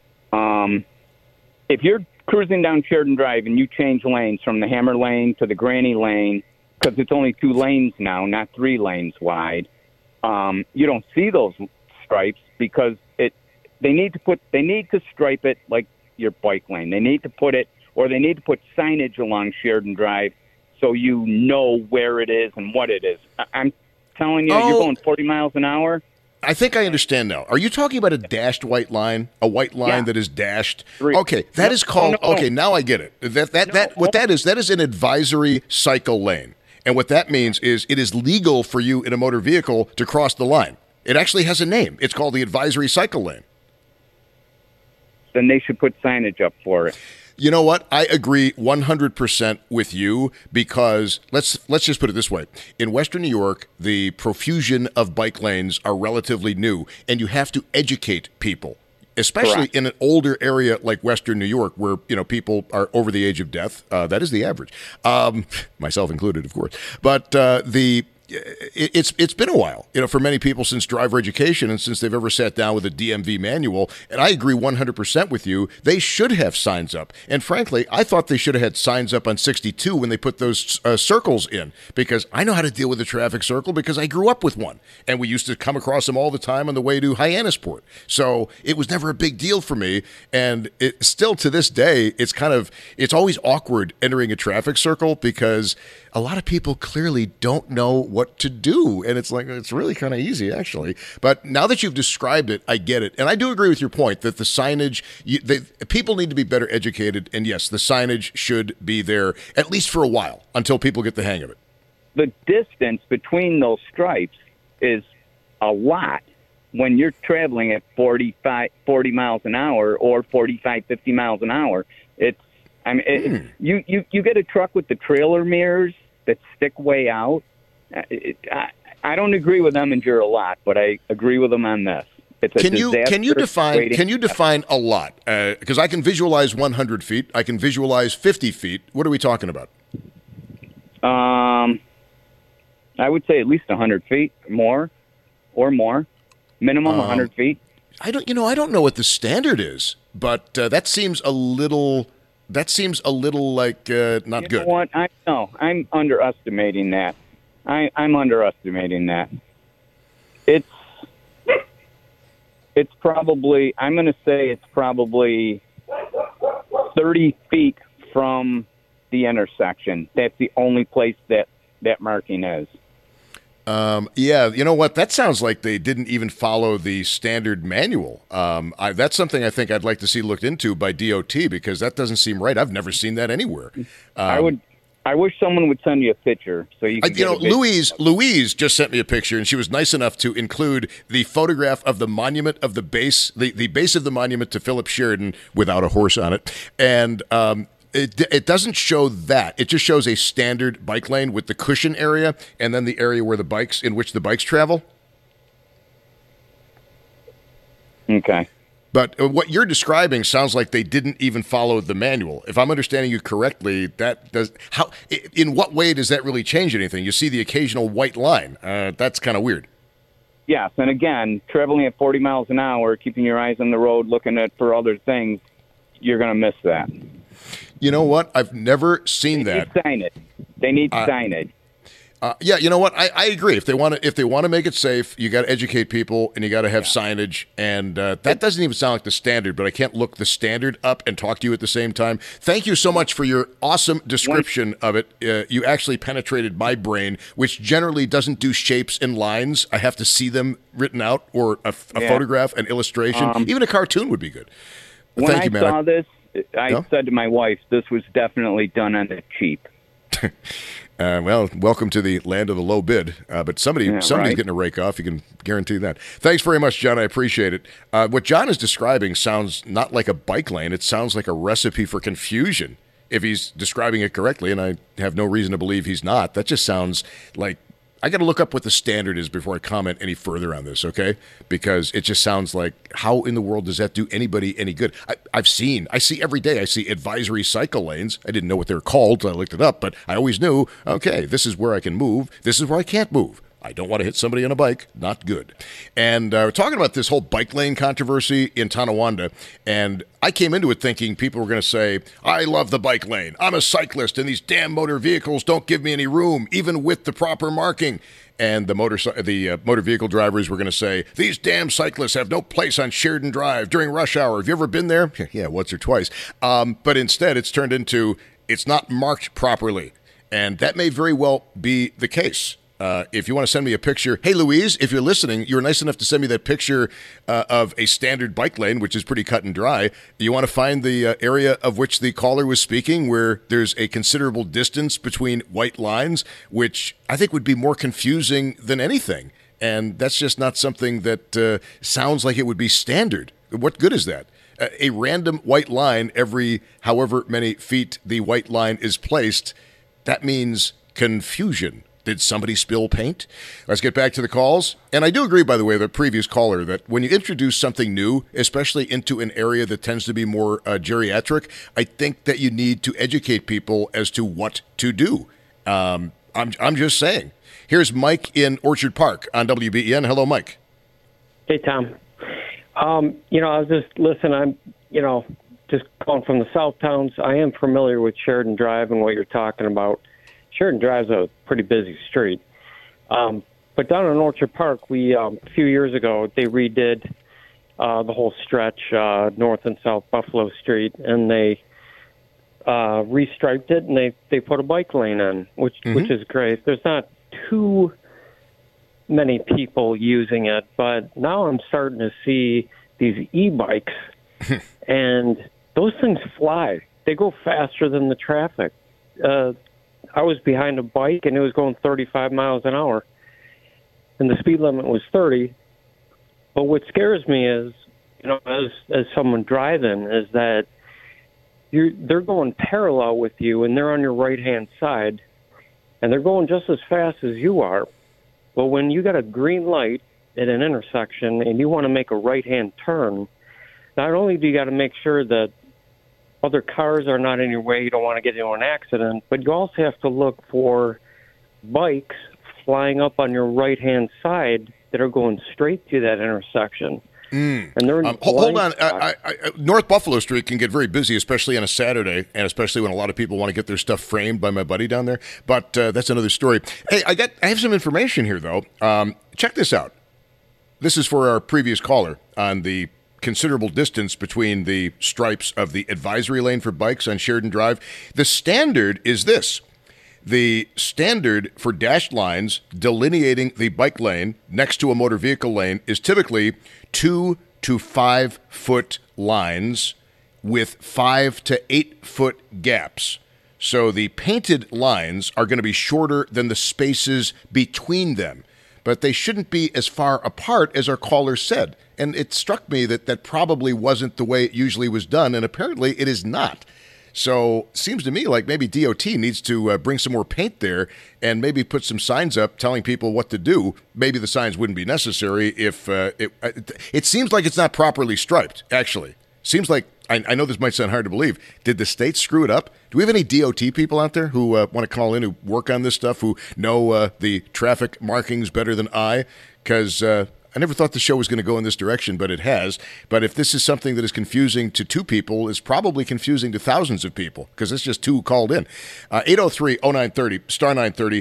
Speaker 1: If you're cruising down Sheridan Drive and you change lanes from the Hammer lane to the Granny lane, because it's only 2 lanes now, not 3 lanes wide. You don't see those stripes because they need to stripe it like your bike lane. They need to put signage along Sheridan Drive so you know where it is and what it is. I'm telling you, you're going 40 miles an hour. I think I understand now. Are you talking about a dashed white line? A white line that is dashed? Okay, that is called. No. Okay, now I get it. That is an advisory cycle lane. And what that means is it is legal for you in a motor vehicle to cross the line. It actually has a name. It's called the advisory cycle lane. Then they should put signage up for it. You know what? I agree 100% with you, because let's just put it this way. In Western New York, the profusion of bike lanes are relatively new, and you have to educate people, especially in an older area like Western New York, where people are over the age of death. That is the average, myself included, of course. But it's been a while, for many people since driver education and since they've ever sat down with a DMV manual. And I agree 100% with you. They should have signs up. And frankly, I thought they should have had signs up on 62 when they put those circles in, because I know how to deal with a traffic circle because I grew up with one. And we used to come across them all the time on the way to Hyannisport. So it was never a big deal for me. And it still to this day, it's always awkward entering a traffic circle because a lot of people clearly don't know what to do. And it's really kind of easy, actually. But now that you've described it, I get it. And I do agree with your point that the signage, people need to be better educated. And yes, the signage should be there, at least for a while, until people get the hang of it. The distance between those stripes is a lot when you're traveling at 40 miles an hour or 45, 50 miles an hour. You get a truck with the trailer mirrors that stick way out. I don't agree with Eminger a lot, but I agree with him on this.
Speaker 6: It's a
Speaker 1: Can you
Speaker 6: disaster
Speaker 1: define a lot? Because I can visualize 100 feet. I can visualize 50 feet. What are we talking about?
Speaker 6: I would say at least 100 feet more. Minimum 100 feet.
Speaker 1: I don't know what the standard is, but that seems a little like not good.
Speaker 6: You know what? I'm underestimating that. I'm underestimating that. It's probably, I'm going to say it's probably 30 feet from the intersection. That's the only place that marking is.
Speaker 1: Yeah, you know what? That sounds like they didn't even follow the standard manual. That's something I think I'd like to see looked into by DOT, because that doesn't seem right. I've never seen that anywhere.
Speaker 6: I wish someone would send me a picture so you can.
Speaker 1: Louise just sent me a picture, and she was nice enough to include the photograph of the monument of the base, the base of the monument to Philip Sheridan without a horse on it, and it doesn't show that. It just shows a standard bike lane with the cushion area, and then the area where in which the bikes travel.
Speaker 6: Okay.
Speaker 1: But what you're describing sounds like they didn't even follow the manual. If I'm understanding you correctly, in what way does that really change anything? You see the occasional white line. That's kind of weird.
Speaker 6: Yes, and again, traveling at 40 miles an hour, keeping your eyes on the road, looking for other things, you're going to miss that.
Speaker 1: You know what? I've never seen that.
Speaker 6: They need signage.
Speaker 1: Yeah, you know what? I agree. If they want to make it safe, you got to educate people, and you got to have signage. And that doesn't even sound like the standard, but I can't look the standard up and talk to you at the same time. Thank you so much for your awesome description of it. You actually penetrated my brain, which generally doesn't do shapes and lines. I have to see them written out, or a photograph, an illustration. Even a cartoon would be good. Thank you, man.
Speaker 6: When I saw this, I said to my wife, this was definitely done on the cheap.
Speaker 1: Well, welcome to the land of the low bid. But somebody's getting a rake off. You can guarantee that. Thanks very much, John. I appreciate it. What John is describing sounds not like a bike lane. It sounds like a recipe for confusion, if he's describing it correctly, and I have no reason to believe he's not. That just sounds like I got to look up what the standard is before I comment any further on this, okay? Because it just sounds like, how in the world does that do anybody any good? I see every day, I see advisory cycle lanes. I didn't know what they were called until I looked it up, but I always knew, okay, this is where I can move. This is where I can't move. I don't want to hit somebody on a bike. Not good. And we're talking about this whole bike lane controversy in Tonawanda, and I came into it thinking people were going to say, I love the bike lane. I'm a cyclist, and these damn motor vehicles don't give me any room, even with the proper marking. And the motor vehicle drivers were going to say, these damn cyclists have no place on Sheridan Drive during rush hour. Have you ever been there? Yeah, once or twice. But instead, it's turned into, it's not marked properly. And that may very well be the case. If you want to send me a picture, hey, Louise, if you're listening, you were nice enough to send me that picture of a standard bike lane, which is pretty cut and dry. You want to find the area of which the caller was speaking, where there's a considerable distance between white lines, which I think would be more confusing than anything. And that's just not something that sounds like it would be standard. What good is that? A random white line every however many feet the white line is placed, that means confusion. Did somebody spill paint? Let's get back to the calls. And I do agree, by the way, the previous caller, that when you introduce something new, especially into an area that tends to be more geriatric, I think that you need to educate people as to what to do. I'm just saying. Here's Mike in Orchard Park on WBEN. Hello, Mike.
Speaker 7: Hey, Tom. I was just listening. I'm, just calling from the South Towns. I am familiar with Sheridan Drive and what you're talking about. Sheridan Drive's a pretty busy street. But down in Orchard Park, we a few years ago, they redid the whole stretch, North and South Buffalo Street, and they restriped it, and they put a bike lane in, which is great. There's not too many people using it, but now I'm starting to see these e-bikes, and those things fly. They go faster than the traffic. I was behind a bike, and it was going 35 miles an hour, and the speed limit was 30. But what scares me is, as someone driving, is that they're going parallel with you, and they're on your right-hand side, and they're going just as fast as you are. But when you got a green light at an intersection and you want to make a right-hand turn, not only do you got to make sure that other cars are not in your way, you don't want to get into an accident, but you also have to look for bikes flying up on your right-hand side that are going straight to that intersection.
Speaker 1: And they're hold on. North Buffalo Street can get very busy, especially on a Saturday, and especially when a lot of people want to get their stuff framed by my buddy down there. But that's another story. Hey, I have some information here, though. Check this out. This is for our previous caller on the considerable distance between the stripes of the advisory lane for bikes on Sheridan Drive. The standard is this. The standard for dashed lines delineating the bike lane next to a motor vehicle lane is typically 2 to 5 foot lines with 5 to 8 foot gaps. So the painted lines are going to be shorter than the spaces between them, but they shouldn't be as far apart as our caller said. And it struck me that that probably wasn't the way it usually was done, and apparently it is not. So it seems to me like maybe DOT needs to bring some more paint there and maybe put some signs up telling people what to do. Maybe the signs wouldn't be necessary if it seems like it's not properly striped, actually. Seems like, I know this might sound hard to believe, did the state screw it up? Do we have any DOT people out there who want to call in, who work on this stuff, who know the traffic markings better than I? Because I never thought the show was going to go in this direction, but it has. But if this is something that is confusing to 2 people, it's probably confusing to thousands of people because it's just 2 called in. 803-0930, star 930,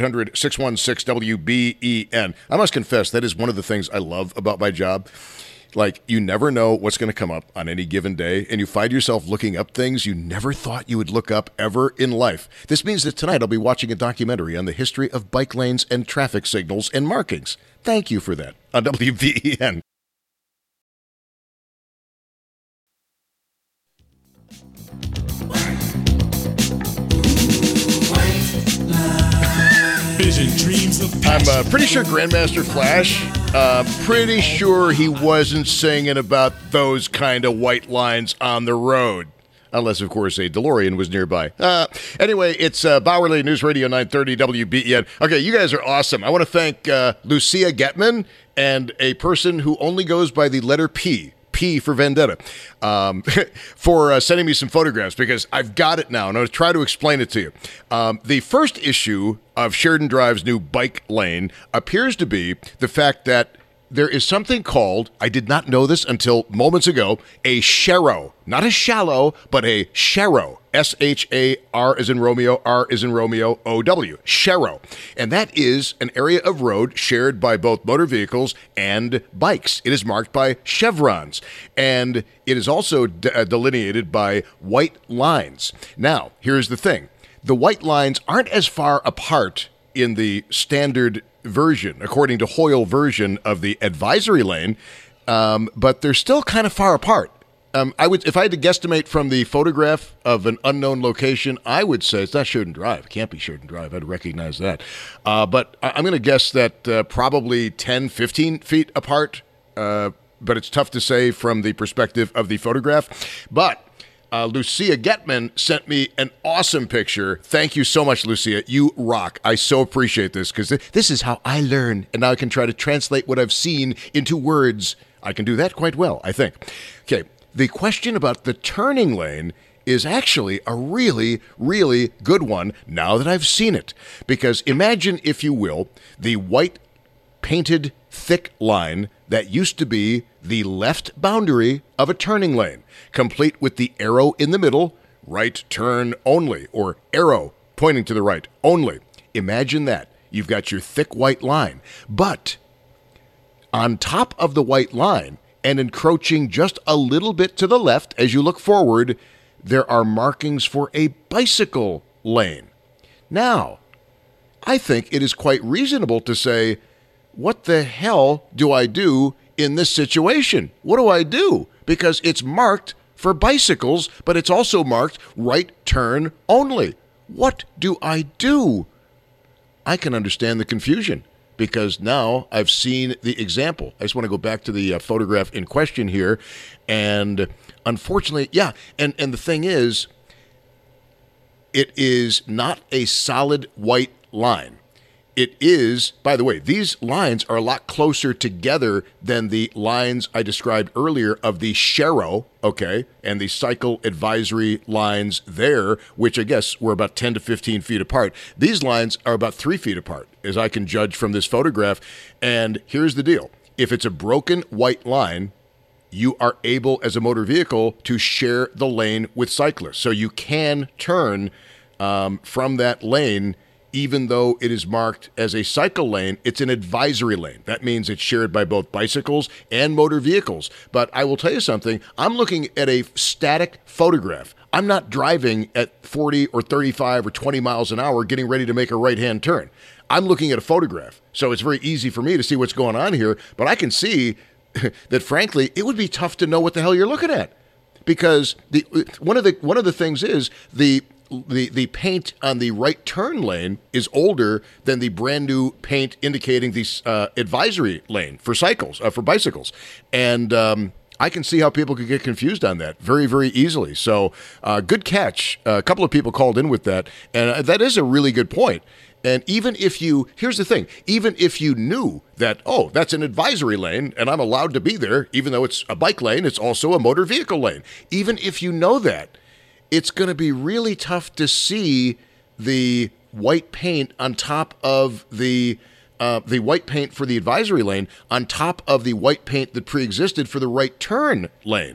Speaker 1: 1-800-616-WBEN. I must confess, that is one of the things I love about my job. Like, you never know what's going to come up on any given day, and you find yourself looking up things you never thought you would look up ever in life. This means that tonight I'll be watching a documentary on the history of bike lanes and traffic signals and markings. Thank you for that on WBEN. I'm pretty sure Grandmaster Flash, pretty sure he wasn't singing about those kind of white lines on the road. Unless, of course, a DeLorean was nearby. Anyway, it's Bowerly News Radio 930 WBEN. Okay, you guys are awesome. I want to thank Lucia Getman and a person who only goes by the letter P. P for Vendetta, for sending me some photographs, because I've got it now, and I'll try to explain it to you. The first issue of Sheridan Drive's new bike lane appears to be the fact that there is something called, I did not know this until moments ago, a sharrow. Not a shallow, but a sharrow. S-H-A-R as in Romeo, R as in Romeo, O-W. Sharrow. And that is an area of road shared by both motor vehicles and bikes. It is marked by chevrons. And it is also delineated by white lines. Now, here's the thing. The white lines aren't as far apart in the standard version, according to Hoyle version of the advisory lane, but they're still kind of far apart. If I had to guesstimate from the photograph of an unknown location, I would say it's not Sheridan Drive. It can't be Sheridan Drive. I'd recognize that. But I'm going to guess that probably 10, 15 feet apart, but it's tough to say from the perspective of the photograph. But Lucia Getman sent me an awesome picture. Thank you so much, Lucia. You rock. I so appreciate this, because this is how I learn, and now I can try to translate what I've seen into words. I can do that quite well, I think. Okay, the question about the turning lane is actually a really, really good one now that I've seen it. Because imagine, if you will, the white painted thick line that used to be the left boundary of a turning lane, complete with the arrow in the middle, right turn only, or arrow pointing to the right only. Imagine that. You've got your thick white line. But on top of the white line, and encroaching just a little bit to the left as you look forward, there are markings for a bicycle lane. Now, I think it is quite reasonable to say, what the hell do I do in this situation? What do I do? Because it's marked for bicycles, but it's also marked right turn only. What do I do? I can understand the confusion, because now I've seen the example. I just want to go back to the photograph in question here. And unfortunately, yeah, and the thing is, it is not a solid white line. it is, by the way, these lines are a lot closer together than the lines I described earlier of the Shero, okay, and the cycle advisory lines there, which I guess were about 10 to 15 feet apart. These lines are about 3 feet apart, as I can judge from this photograph. And here's the deal. If it's a broken white line, you are able, as a motor vehicle, to share the lane with cyclists. So you can turn from that lane. Even though it is marked as a cycle lane, it's an advisory lane. That means it's shared by both bicycles and motor vehicles. But I will tell you something. I'm looking at a static photograph. I'm not driving at 40 or 35 or 20 miles an hour getting ready to make a right-hand turn. I'm looking at a photograph. So it's very easy for me to see what's going on here. But I can see that, frankly, it would be tough to know what the hell you're looking at. Because one of the things is the paint on the right turn lane is older than the brand new paint indicating the advisory lane for bicycles. And I can see how people could get confused on that very, very easily. So good catch. A couple of people called in with that. And that is a really good point. And here's the thing, even if you knew that, oh, that's an advisory lane and I'm allowed to be there, even though it's a bike lane, it's also a motor vehicle lane. Even if you know that, it's going to be really tough to see the white paint on top of the white paint for the advisory lane on top of the white paint that pre-existed for the right turn lane.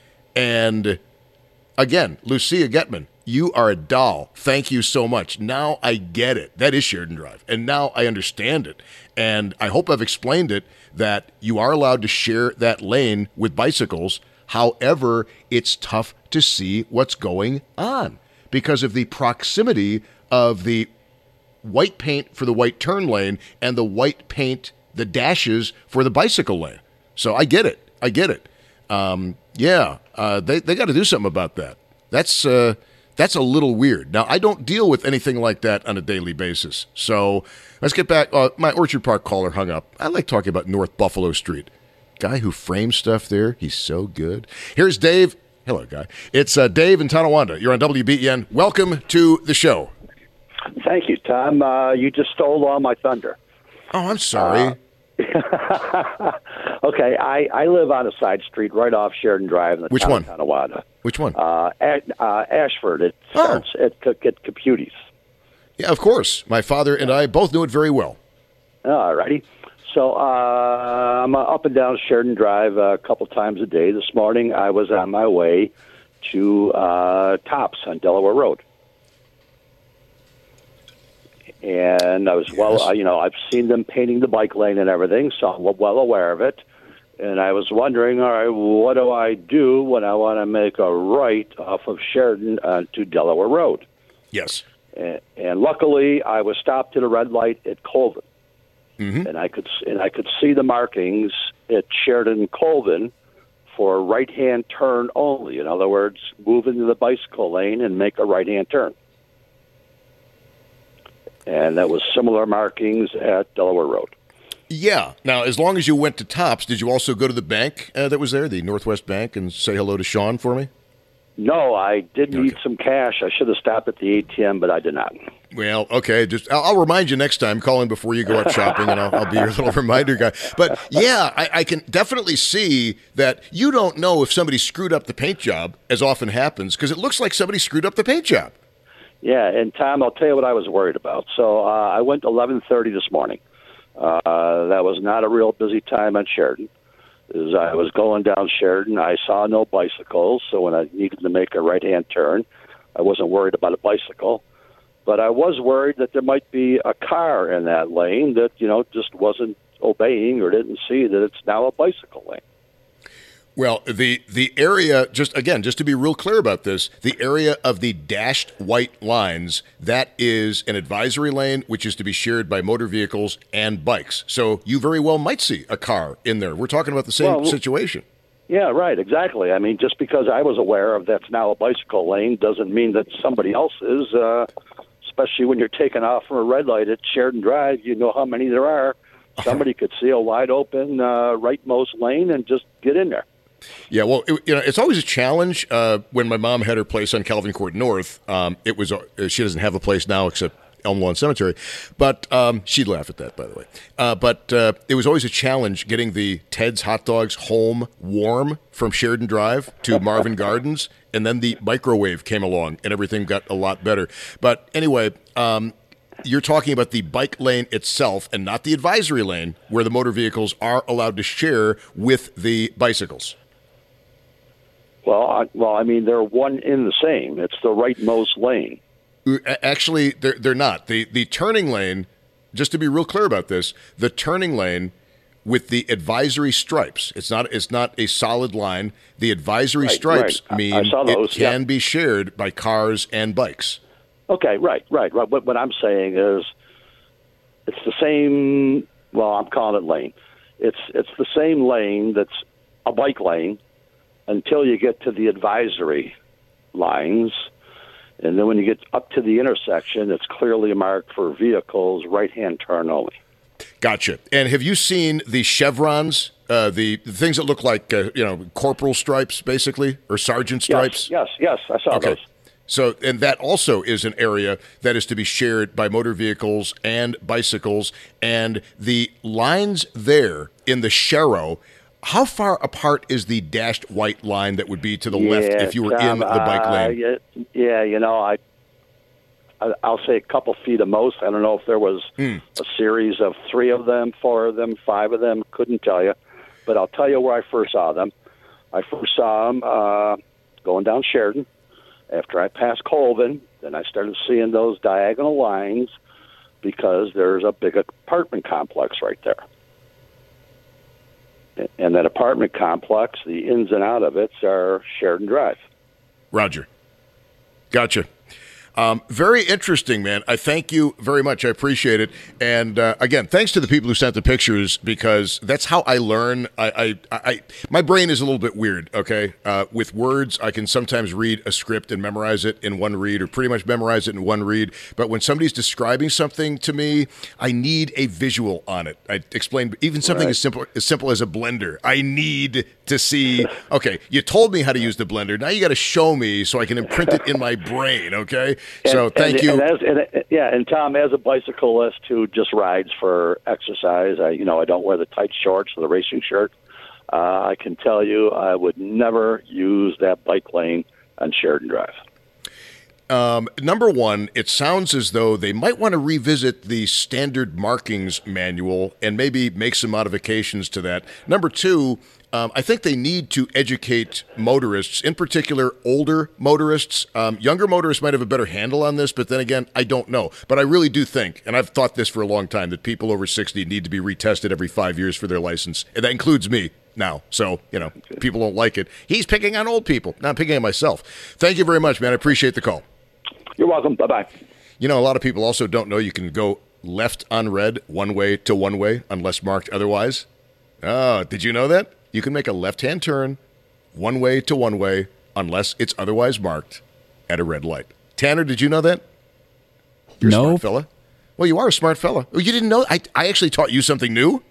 Speaker 1: And again, Lucia Getman, you are a doll. Thank you so much. Now I get it. That is Sheridan Drive. And now I understand it. And I hope I've explained it, that you are allowed to share that lane with bicycles. However, it's tough to see what's going on because of the proximity of the white paint for the white turn lane and the white paint, the dashes for the bicycle lane. So I get it. They got to do something about that. That's a little weird. Now, I don't deal with anything like that on a daily basis. So let's get back. My Orchard Park caller hung up. I like talking about North Buffalo Street. Guy who frames stuff there, he's so good. Here's Dave. Hello, guy. It's Dave in Tonawanda. You're on WBEN. Welcome to the show.
Speaker 8: Thank you, Tom. You just stole all my thunder.
Speaker 1: Oh, I'm sorry.
Speaker 8: Okay, I live on a side street right off Sheridan Drive in the town of Tonawanda.
Speaker 1: Which one?
Speaker 8: Ashford. It starts at Caputis.
Speaker 1: Yeah, of course. My father and I both knew it very well.
Speaker 8: All righty. So I'm up and down Sheridan Drive a couple times a day. This morning I was on my way to Tops on Delaware Road. And I was I've seen them painting the bike lane and everything, so I'm well aware of it. And I was wondering, all right, what do I do when I want to make a right off of Sheridan to Delaware Road?
Speaker 1: Yes.
Speaker 8: And luckily, I was stopped at a red light at Colvin. Mm-hmm. And I could see the markings at Sheridan Colvin for a right-hand turn only. In other words, move into the bicycle lane and make a right-hand turn. And that was similar markings at Delaware Road.
Speaker 1: Yeah. Now, as long as you went to Tops, did you also go to the bank that was there, the Northwest Bank, and say hello to Sean for me?
Speaker 8: No, I did need some cash. I should have stopped at the ATM, but I did not.
Speaker 1: Well, okay. I'll remind you next time. Call in before you go out shopping, and I'll be your little reminder guy. But, yeah, I can definitely see that you don't know if somebody screwed up the paint job, as often happens, because it looks like somebody screwed up the paint job.
Speaker 8: Yeah, and, Tom, I'll tell you what I was worried about. So I went 11:30 this morning. That was not a real busy time on Sheridan. As I was going down Sheridan, I saw no bicycles, so when I needed to make a right-hand turn, I wasn't worried about a bicycle. But I was worried that there might be a car in that lane that, just wasn't obeying or didn't see that it's now a bicycle lane.
Speaker 1: Well, the area, just to be real clear about this, the area of the dashed white lines, that is an advisory lane, which is to be shared by motor vehicles and bikes. So you very well might see a car in there. We're talking about the same situation.
Speaker 8: Yeah, right, exactly. I mean, just because I was aware of that's now a bicycle lane doesn't mean that somebody else is, especially when you're taking off from a red light at Sheridan Drive. You know how many there are. Somebody could see a wide open rightmost lane and just get in there.
Speaker 1: Yeah, well, it's always a challenge. When my mom had her place on Calvin Court North, it was she doesn't have a place now except Elm Lawn Cemetery. But she'd laugh at that, by the way. But it was always a challenge getting the Ted's Hot Dogs home warm from Sheridan Drive to Marvin Gardens. And then the microwave came along and everything got a lot better. But anyway, you're talking about the bike lane itself and not the advisory lane where the motor vehicles are allowed to share with the bicycles.
Speaker 8: Well, I mean, they're one in the same. It's the rightmost lane.
Speaker 1: Actually, they're not. The turning lane, just to be real clear about this, the turning lane with the advisory stripes, it's not a solid line. The advisory stripes mean it can be shared by cars and bikes.
Speaker 8: Okay, right. What I'm saying is it's the same, well, I'm calling it lane. It's the same lane that's a bike lane until you get to the advisory lines. And then when you get up to the intersection, it's clearly marked for vehicles, right-hand turn only.
Speaker 1: Gotcha. And have you seen the chevrons, the things that look like, corporal stripes, basically, or sergeant stripes?
Speaker 8: Yes, I saw those.
Speaker 1: So, and that also is an area that is to be shared by motor vehicles and bicycles. And the lines there in the Sharrow, how far apart is the dashed white line that would be to the left if you were in the bike lane?
Speaker 8: I'll say a couple feet at most. I don't know if there was a series of 3 of them, 4 of them, 5 of them. Couldn't tell you. But I'll tell you where I first saw them. I first saw them going down Sheridan. After I passed Colvin, then I started seeing those diagonal lines because there's a big apartment complex right there. And that apartment complex, the ins and out of it are Sheridan Drive.
Speaker 1: Roger. Gotcha. Very interesting, man. I thank you very much. I appreciate it. And again, thanks to the people who sent the pictures because that's how I learn. My brain is a little bit weird, okay? With words, I can sometimes read a script and memorize it in one read or pretty much memorize it in one read. But when somebody's describing something to me, I need a visual on it. I explained even something as simple as a blender. I need to see, okay, you told me how to use the blender. Now you got to show me so I can imprint it in my brain, okay? So thank you.
Speaker 8: And Tom, as a bicyclist who just rides for exercise, I don't wear the tight shorts or the racing shirt. I can tell you I would never use that bike lane on Sheridan Drive.
Speaker 1: Number one, it sounds as though they might want to revisit the standard markings manual and maybe make some modifications to that. Number two, I think they need to educate motorists, in particular older motorists. Younger motorists might have a better handle on this, but then again, I don't know. But I really do think, and I've thought this for a long time, that people over 60 need to be retested every 5 years for their license. And that includes me now. So, people don't like it. He's picking on old people. Not picking on myself. Thank you very much, man. I appreciate the call.
Speaker 8: You're welcome. Bye-bye.
Speaker 1: A lot of people also don't know you can go left on red, one way to one way, unless marked otherwise. Oh, did you know that? You can make a left-hand turn, one way to one way, unless it's otherwise marked at a red light. Tanner, did you know that? You're a smart fella. Well, you are a smart fella. Oh, you didn't know? I actually taught you something new?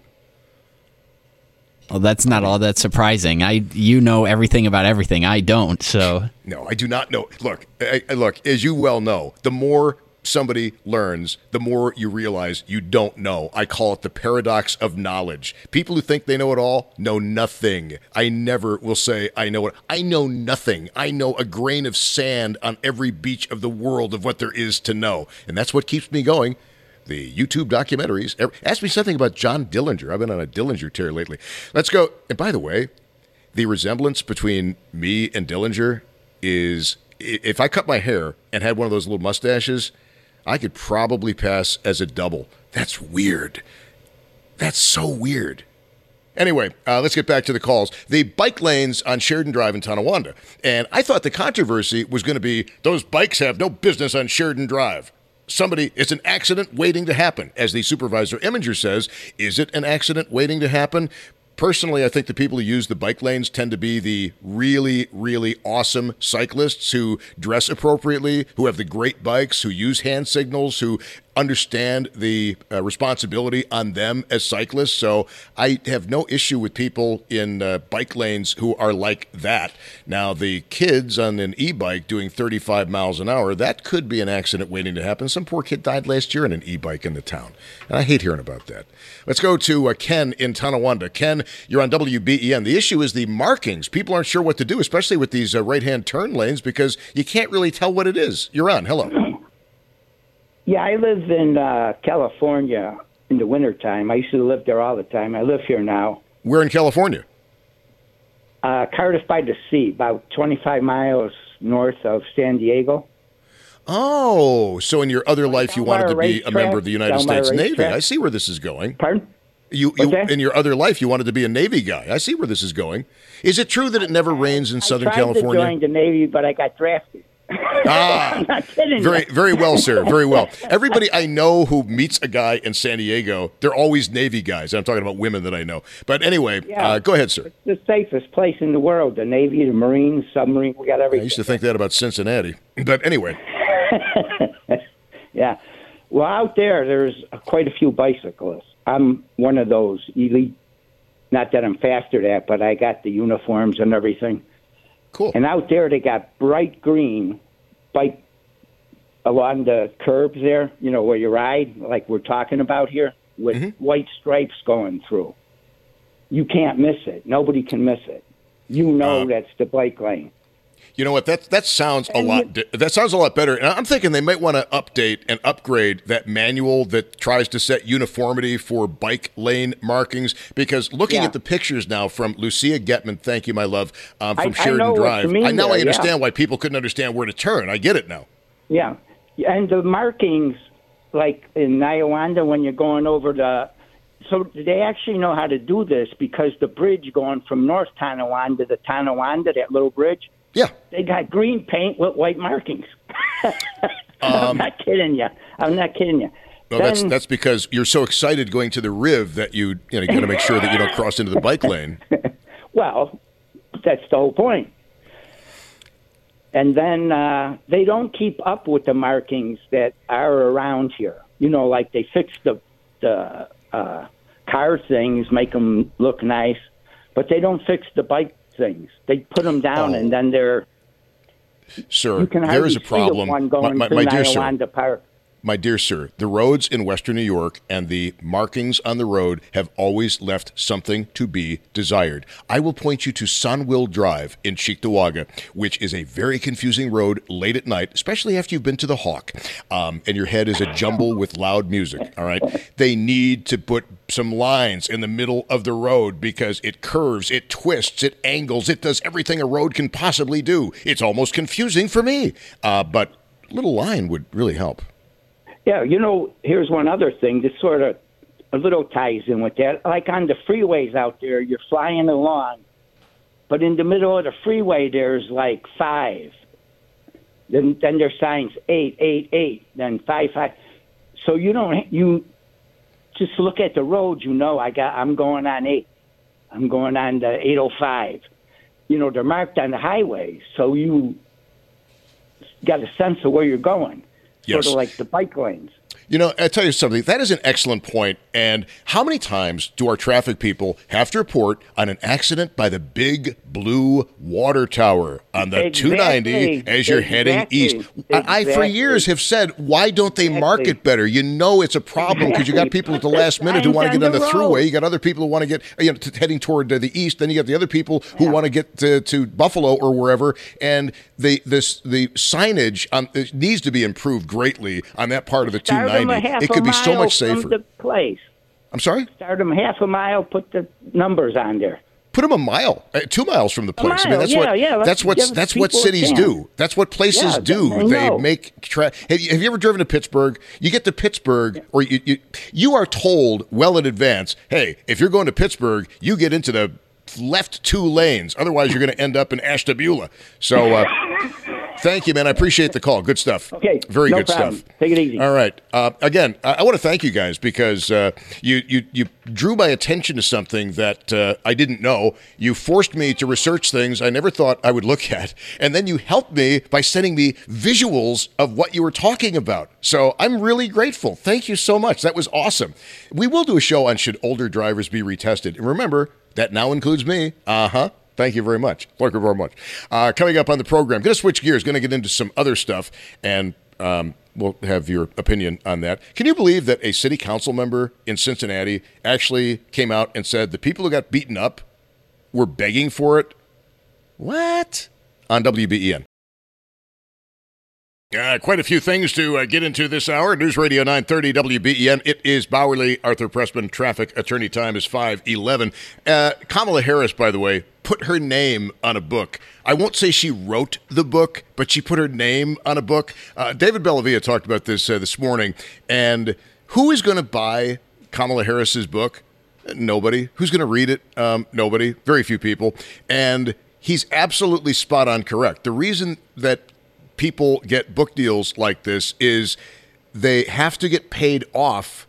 Speaker 2: Well, that's not all that surprising. You know everything about everything. I don't, so.
Speaker 1: No, I do not know. Look, as you well know, the more somebody learns, the more you realize you don't know. I call it the paradox of knowledge. People who think they know it all know nothing. I never will say I know it. I know nothing. I know a grain of sand on every beach of the world of what there is to know. And that's what keeps me going. The YouTube documentaries. Ask me something about John Dillinger. I've been on a Dillinger tear lately. Let's go. And by the way, the resemblance between me and Dillinger is, if I cut my hair and had one of those little mustaches, I could probably pass as a double. That's weird. That's so weird. Anyway, let's get back to the calls. The bike lanes on Sheridan Drive in Tonawanda. And I thought the controversy was going to be, those bikes have no business on Sheridan Drive. It's an accident waiting to happen. As the supervisor Eminger says, is it an accident waiting to happen? Personally, I think the people who use the bike lanes tend to be the really, really awesome cyclists who dress appropriately, who have the great bikes, who use hand signals, who understand the responsibility on them as cyclists. So I have no issue with people in bike lanes who are like that. Now, the kids on an e-bike doing 35 miles an hour, that could be an accident waiting to happen. Some poor kid died last year on an e-bike in the town. And I hate hearing about that. Let's go to Ken in Tonawanda. Ken, you're on WBEN. The issue is the markings. People aren't sure what to do, especially with these right-hand turn lanes, because you can't really tell what it is. You're on. Hello.
Speaker 9: Yeah, I live in California in the wintertime. I used to live there all the time. I live here now.
Speaker 1: Where in California?
Speaker 9: Cardiff by the Sea, about 25 miles north of San Diego.
Speaker 1: Oh, so in your other life you wanted to be a member of the United States Navy. I see where this is going.
Speaker 9: Pardon?
Speaker 1: You in your other life you wanted to be a Navy guy. I see where this is going. Is it true that it never rains in Southern California?
Speaker 9: I tried to join the Navy, but I got drafted. I'm not kidding.
Speaker 1: Very well, sir. Very well. Everybody I know who meets a guy in San Diego, they're always Navy guys. I'm talking about women that I know. But anyway, go ahead, sir.
Speaker 9: It's the safest place in the world. The Navy, the Marines, submarine, we got everything.
Speaker 1: I used to think that about Cincinnati. But anyway.
Speaker 9: Yeah. Well, out there's quite a few bicyclists. I'm one of those elite. Not that I'm faster than that, but I got the uniforms and everything.
Speaker 1: Cool.
Speaker 9: And out there, they got bright green bike along the curbs there, where you ride, like we're talking about here, with white stripes going through. You can't miss it. Nobody can miss it. That's the bike lane.
Speaker 1: You know what? That sounds a lot. That sounds a lot better. And I'm thinking they might want to update and upgrade that manual that tries to set uniformity for bike lane markings. Because looking at the pictures now from Lucia Getman, thank you, my love, from Sheridan Drive, I understand why people couldn't understand where to turn. I get it now.
Speaker 9: Yeah, and the markings, like in Niawanda, when you're going over so they actually know how to do this because the bridge going from North Tonawanda to Tonawanda, that little bridge.
Speaker 1: Yeah.
Speaker 9: They got green paint with white markings. I'm not kidding you.
Speaker 1: No, that's because you're so excited going to the Riv that you got to make sure that you don't cross into the bike lane.
Speaker 9: Well, that's the whole point. And then they don't keep up with the markings that are around here. Like they fix the car things, make them look nice, but they don't fix the bike things. They put them down, and then they're.
Speaker 1: Sir, there is a problem. My dear sir, the roads in Western New York and the markings on the road have always left something to be desired. I will point you to Sunwill Drive in Cheektowaga, which is a very confusing road late at night, especially after you've been to the Hawk, and your head is a jumble with loud music, all right? They need to put some lines in the middle of the road because it curves, it twists, it angles, it does everything a road can possibly do. It's almost confusing for me, but a little line would really help.
Speaker 9: Yeah, here's one other thing that sort of a little ties in with that. Like on the freeways out there, you're flying along, but in the middle of the freeway, there's like 5. Then there's signs 8, 8, 8, then 5, 5. So you just look at the road, I'm going on 8. I'm going on the 805. They're marked on the highway, so you got a sense of where you're going.
Speaker 1: Yes.
Speaker 9: Sort of like the bike lanes.
Speaker 1: I tell you something, that is an excellent point. And how many times do our traffic people have to report on an accident by the big blue water tower on the 290 as you're heading east? I, for years, have said, why don't they mark it better? It's a problem because you got people at the last minute who want to get on the thruway. You got other people who want to get heading toward the east. Then you got the other people who want to get to Buffalo or wherever. And the signage needs to be improved greatly on that part of the 290. It could be so much safer.
Speaker 9: From the place.
Speaker 1: I'm sorry?
Speaker 9: Start them half a mile, put the numbers on there.
Speaker 1: Put them a mile, 2 miles from the place. That's what cities do. That's what places do. They make. Have you ever driven to Pittsburgh? You get to Pittsburgh, or you are told well in advance. Hey, if you're going to Pittsburgh, you get into the left 2 lanes. Otherwise, you're going to end up in Ashtabula. So. Thank you, man. I appreciate the call. Good stuff.
Speaker 9: Okay.
Speaker 1: Very
Speaker 9: no
Speaker 1: good
Speaker 9: problem.
Speaker 1: stuff.
Speaker 9: Take it easy.
Speaker 1: All right. Again, I want to thank you guys because you drew my attention to something that I didn't know. You forced me to research things I never thought I would look at. And then you helped me by sending me visuals of what you were talking about. So I'm really grateful. Thank you so much. That was awesome. We will do a show on should older drivers be retested. And remember, that now includes me. Thank you very much. Thank you very much. Coming up on the program, going to switch gears, going to get into some other stuff, and we'll have your opinion on that. Can you believe that a city council member in Cincinnati actually came out and said the people who got beaten up were begging for it? What? On WBEN. Quite a few things to get into this hour. News Radio 930 WBEN. It is Bowerly, Arthur Pressman. Traffic attorney time is 5:11. Kamala Harris, by the way, put her name on a book. I won't say she wrote the book, but she put her name on a book. David Bellavia talked about this this morning. And who is going to buy Kamala Harris's book? Nobody. Who's going to read it? Nobody. Very few people. And he's absolutely spot on correct. The reason that people get book deals like this is they have to get paid off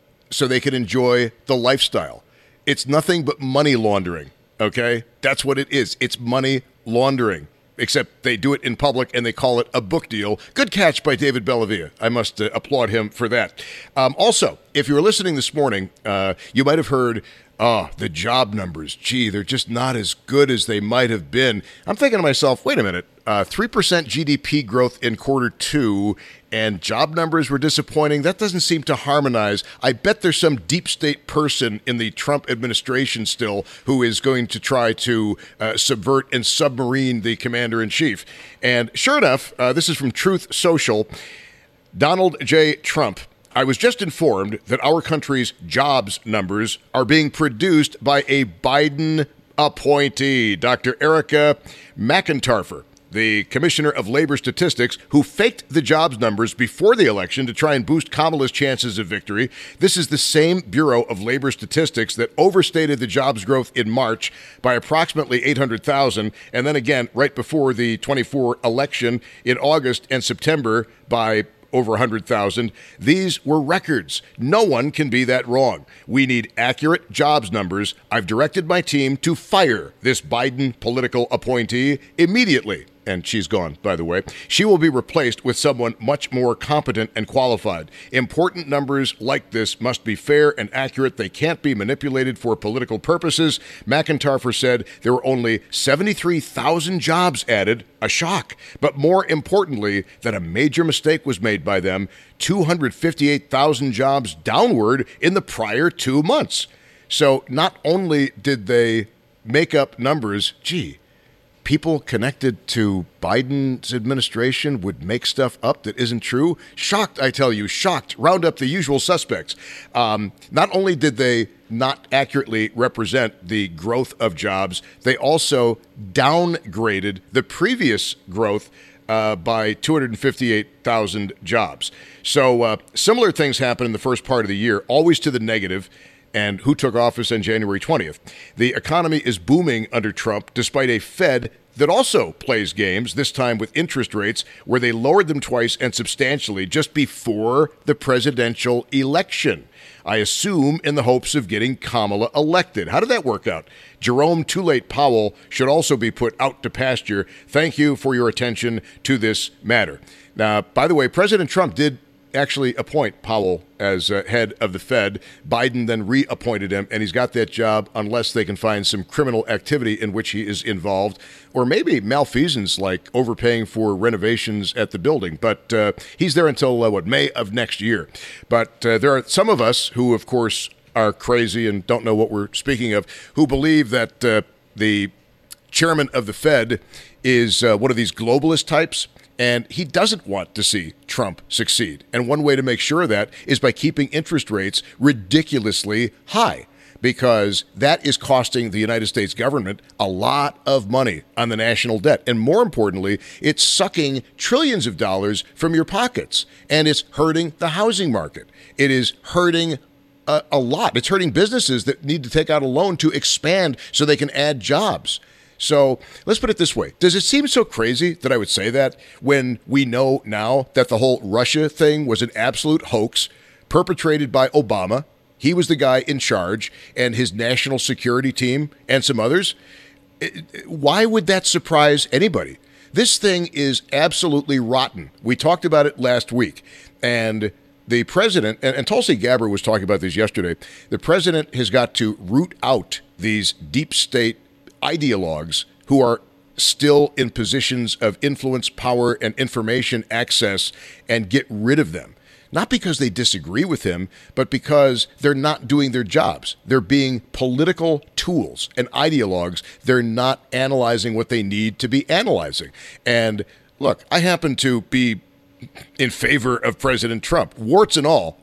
Speaker 1: so they can enjoy the lifestyle. It's nothing but money laundering, okay? That's what it is. It's money laundering, except they do it in public and they call it a book deal. Good catch by David Bellavia. I must applaud him for that. Also, if you were listening this morning, you might have heard, the job numbers, gee, they're just not as good as they might have been. I'm thinking to myself, wait a minute, 3% GDP growth in quarter two and job numbers were disappointing. That doesn't seem to harmonize. I bet there's some deep state person in the Trump administration still who is going to try to subvert and submarine the commander-in-chief. And sure enough, this is from Truth Social. Donald J. Trump. I was just informed that our country's jobs numbers are being produced by a Biden appointee, Dr. Erica McIntarfer, the Commissioner of Labor Statistics, who faked the jobs numbers before the election to try and boost Kamala's chances of victory. This is the same Bureau of Labor Statistics that overstated the jobs growth in March by approximately 800,000, and then again right before the 24 election in August and September by over 100,000. These were records. No one can be that wrong. We need accurate jobs numbers. I've directed my team to fire this Biden political appointee immediately. And she's gone, by the way. She will be replaced with someone much more competent and qualified. Important numbers like this must be fair and accurate. They can't be manipulated for political purposes. McIntarfer said there were only 73,000 jobs added, a shock. But more importantly, that a major mistake was made by them, 258,000 jobs downward in the prior 2 months. So not only did they make up numbers, people connected to Biden's administration would make stuff up that isn't true. Shocked, I tell you, shocked. Round up the usual suspects. Not only did they not accurately represent the growth of jobs, they also downgraded the previous growth by 258,000 jobs. So similar things happened in the first part of the year, always to the negative. And who took office on January 20th? The economy is booming under Trump, despite a Fed that also plays games, this time with interest rates, where they lowered them twice and substantially just before the presidential election. I assume in the hopes of getting Kamala elected. How did that work out? Jerome Too Late Powell should also be put out to pasture. Thank you for your attention to this matter. Now, by the way, President Trump did actually appoint Powell as head of the Fed. Biden then reappointed him, and he's got that job unless they can find some criminal activity in which he is involved, or maybe malfeasance like overpaying for renovations at the building. But he's there until, May of next year. But there are some of us who, of course, are crazy and don't know what we're speaking of, who believe that the chairman of the Fed is one of these globalist types. And he doesn't want to see Trump succeed. And one way to make sure of that is by keeping interest rates ridiculously high, because that is costing the United States government a lot of money on the national debt. And more importantly, it's sucking trillions of dollars from your pockets, and it's hurting the housing market. It is hurting a lot. It's hurting businesses that need to take out a loan to expand so they can add jobs. So let's put it this way. Does it seem so crazy that I would say that when we know now that the whole Russia thing was an absolute hoax perpetrated by Obama? He was the guy in charge, and his national security team and some others. Why would that surprise anybody? This thing is absolutely rotten. We talked about it last week, and the president, and Tulsi Gabbard was talking about this yesterday, the president has got to root out these deep state ideologues who are still in positions of influence, power, and information access, and get rid of them. Not because they disagree with him, but because they're not doing their jobs. They're being political tools and ideologues. They're not analyzing what they need to be analyzing. And look, I happen to be in favor of President Trump, warts and all.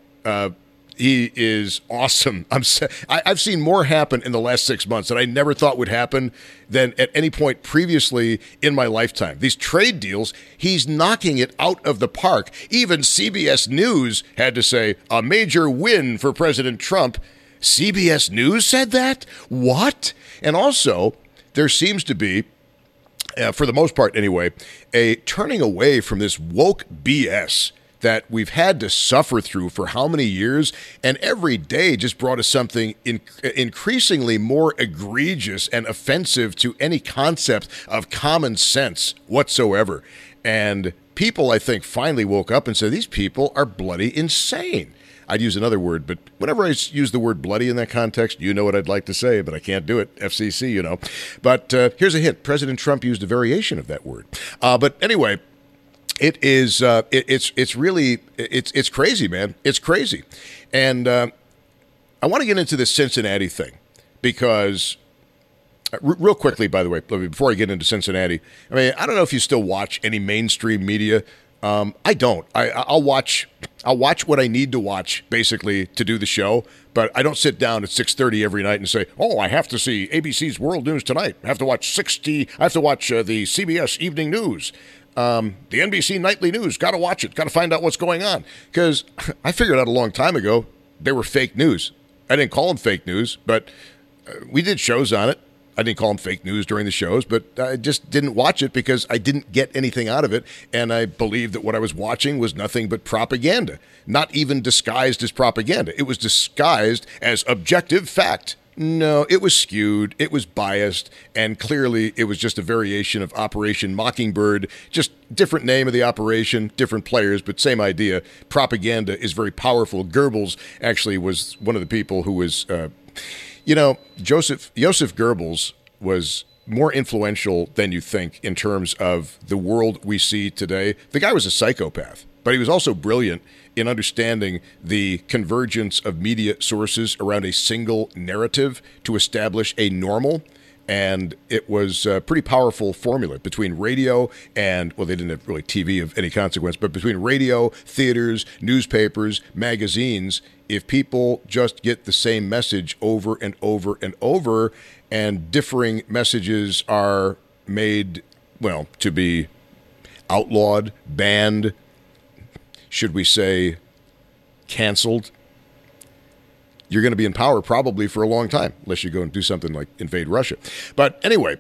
Speaker 1: He is awesome. I've seen more happen in the last 6 months that I never thought would happen than at any point previously in my lifetime. These trade deals, he's knocking it out of the park. Even CBS News had to say, a major win for President Trump. CBS News said that? What? And also, there seems to be, for the most part anyway, a turning away from this woke BS that we've had to suffer through for how many years, and every day just brought us something increasingly more egregious and offensive to any concept of common sense whatsoever. And people, I think, finally woke up and said, these people are bloody insane. I'd use another word, but whenever I use the word bloody in that context, you know what I'd like to say, but I can't do it. FCC, you know. But here's a hint. President Trump used a variation of that word. But anyway, it is. It's really crazy, man. It's crazy, and I want to get into this Cincinnati thing because, real quickly, by the way, before I get into Cincinnati, I mean, I don't know if you still watch any mainstream media. I don't. I'll watch what I need to watch basically to do the show, but I don't sit down at 6:30 every night and say, "Oh, I have to see ABC's World News tonight. I have to watch the CBS Evening News." The NBC Nightly News, got to watch it, got to find out what's going on. Because I figured out a long time ago they were fake news. I didn't call them fake news, but we did shows on it. I didn't call them fake news during the shows, but I just didn't watch it because I didn't get anything out of it. And I believed that what I was watching was nothing but propaganda, not even disguised as propaganda. It was disguised as objective fact. No, it was skewed, it was biased, and clearly it was just a variation of Operation Mockingbird, just different name of the operation, different players, but same idea. Propaganda is very powerful. Goebbels actually was one of the people who was, Joseph Goebbels was more influential than you think in terms of the world we see today. The guy was a psychopath, but he was also brilliant in understanding the convergence of media sources around a single narrative to establish a normal. And it was a pretty powerful formula between radio and, well, they didn't have really TV of any consequence, but between radio, theaters, newspapers, magazines, if people just get the same message over and over and over, and differing messages are made, well, to be outlawed, banned, should we say, canceled, you're going to be in power probably for a long time, unless you go and do something like invade Russia. But anyway,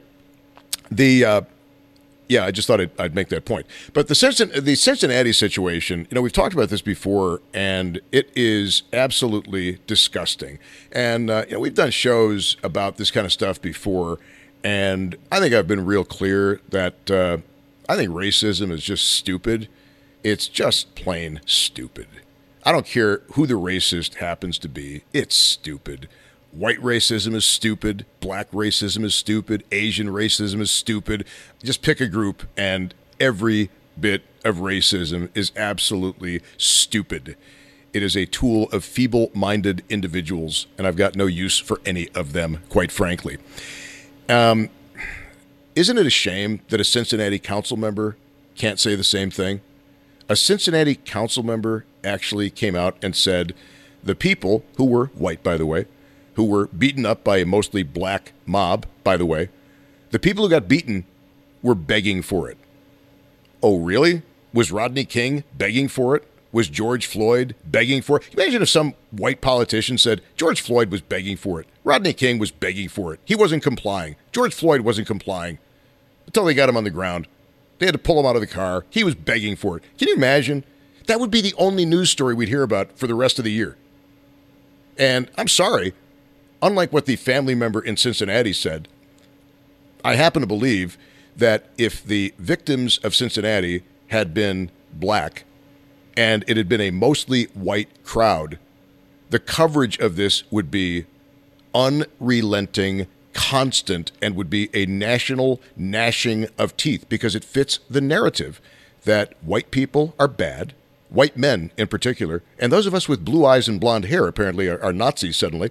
Speaker 1: I just thought I'd make that point. But the Cincinnati situation, we've talked about this before, and it is absolutely disgusting. And we've done shows about this kind of stuff before, and I think I've been real clear that I think racism is just stupid. It's just plain stupid. I don't care who the racist happens to be. It's stupid. White racism is stupid. Black racism is stupid. Asian racism is stupid. Just pick a group, and every bit of racism is absolutely stupid. It is a tool of feeble-minded individuals, and I've got no use for any of them, quite frankly. Isn't it a shame that a Cincinnati council member can't say the same thing? A Cincinnati council member actually came out and said the people, who were white, by the way, who were beaten up by a mostly black mob, by the way, the people who got beaten were begging for it. Oh, really? Was Rodney King begging for it? was George Floyd begging for it? Imagine if some white politician said, George Floyd was begging for it. Rodney King was begging for it. He wasn't complying. George Floyd wasn't complying until they got him on the ground. They had to pull him out of the car. He was begging for it. Can you imagine? That would be the only news story we'd hear about for the rest of the year. And I'm sorry, unlike what the family member in Cincinnati said, I happen to believe that if the victims of Cincinnati had been black and it had been a mostly white crowd, the coverage of this would be unrelenting, constant, and would be a national gnashing of teeth because it fits the narrative that white people are bad, white men in particular, and those of us with blue eyes and blonde hair apparently are Nazis suddenly,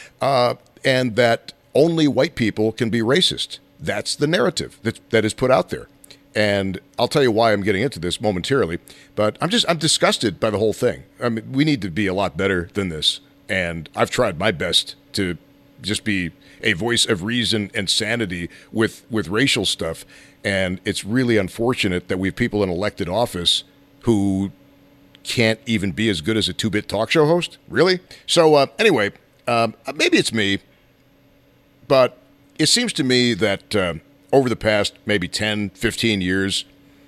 Speaker 1: and that only white people can be racist. That's the narrative that is put out there. And I'll tell you why I'm getting into this momentarily, but I'm disgusted by the whole thing. I mean, we need to be a lot better than this, and I've tried my best to just be a voice of reason and sanity with racial stuff, and it's really unfortunate that we have people in elected office who can't even be as good as a two-bit talk show host. Really? So anyway, maybe it's me, but it seems to me that over the past maybe 10, 15 years,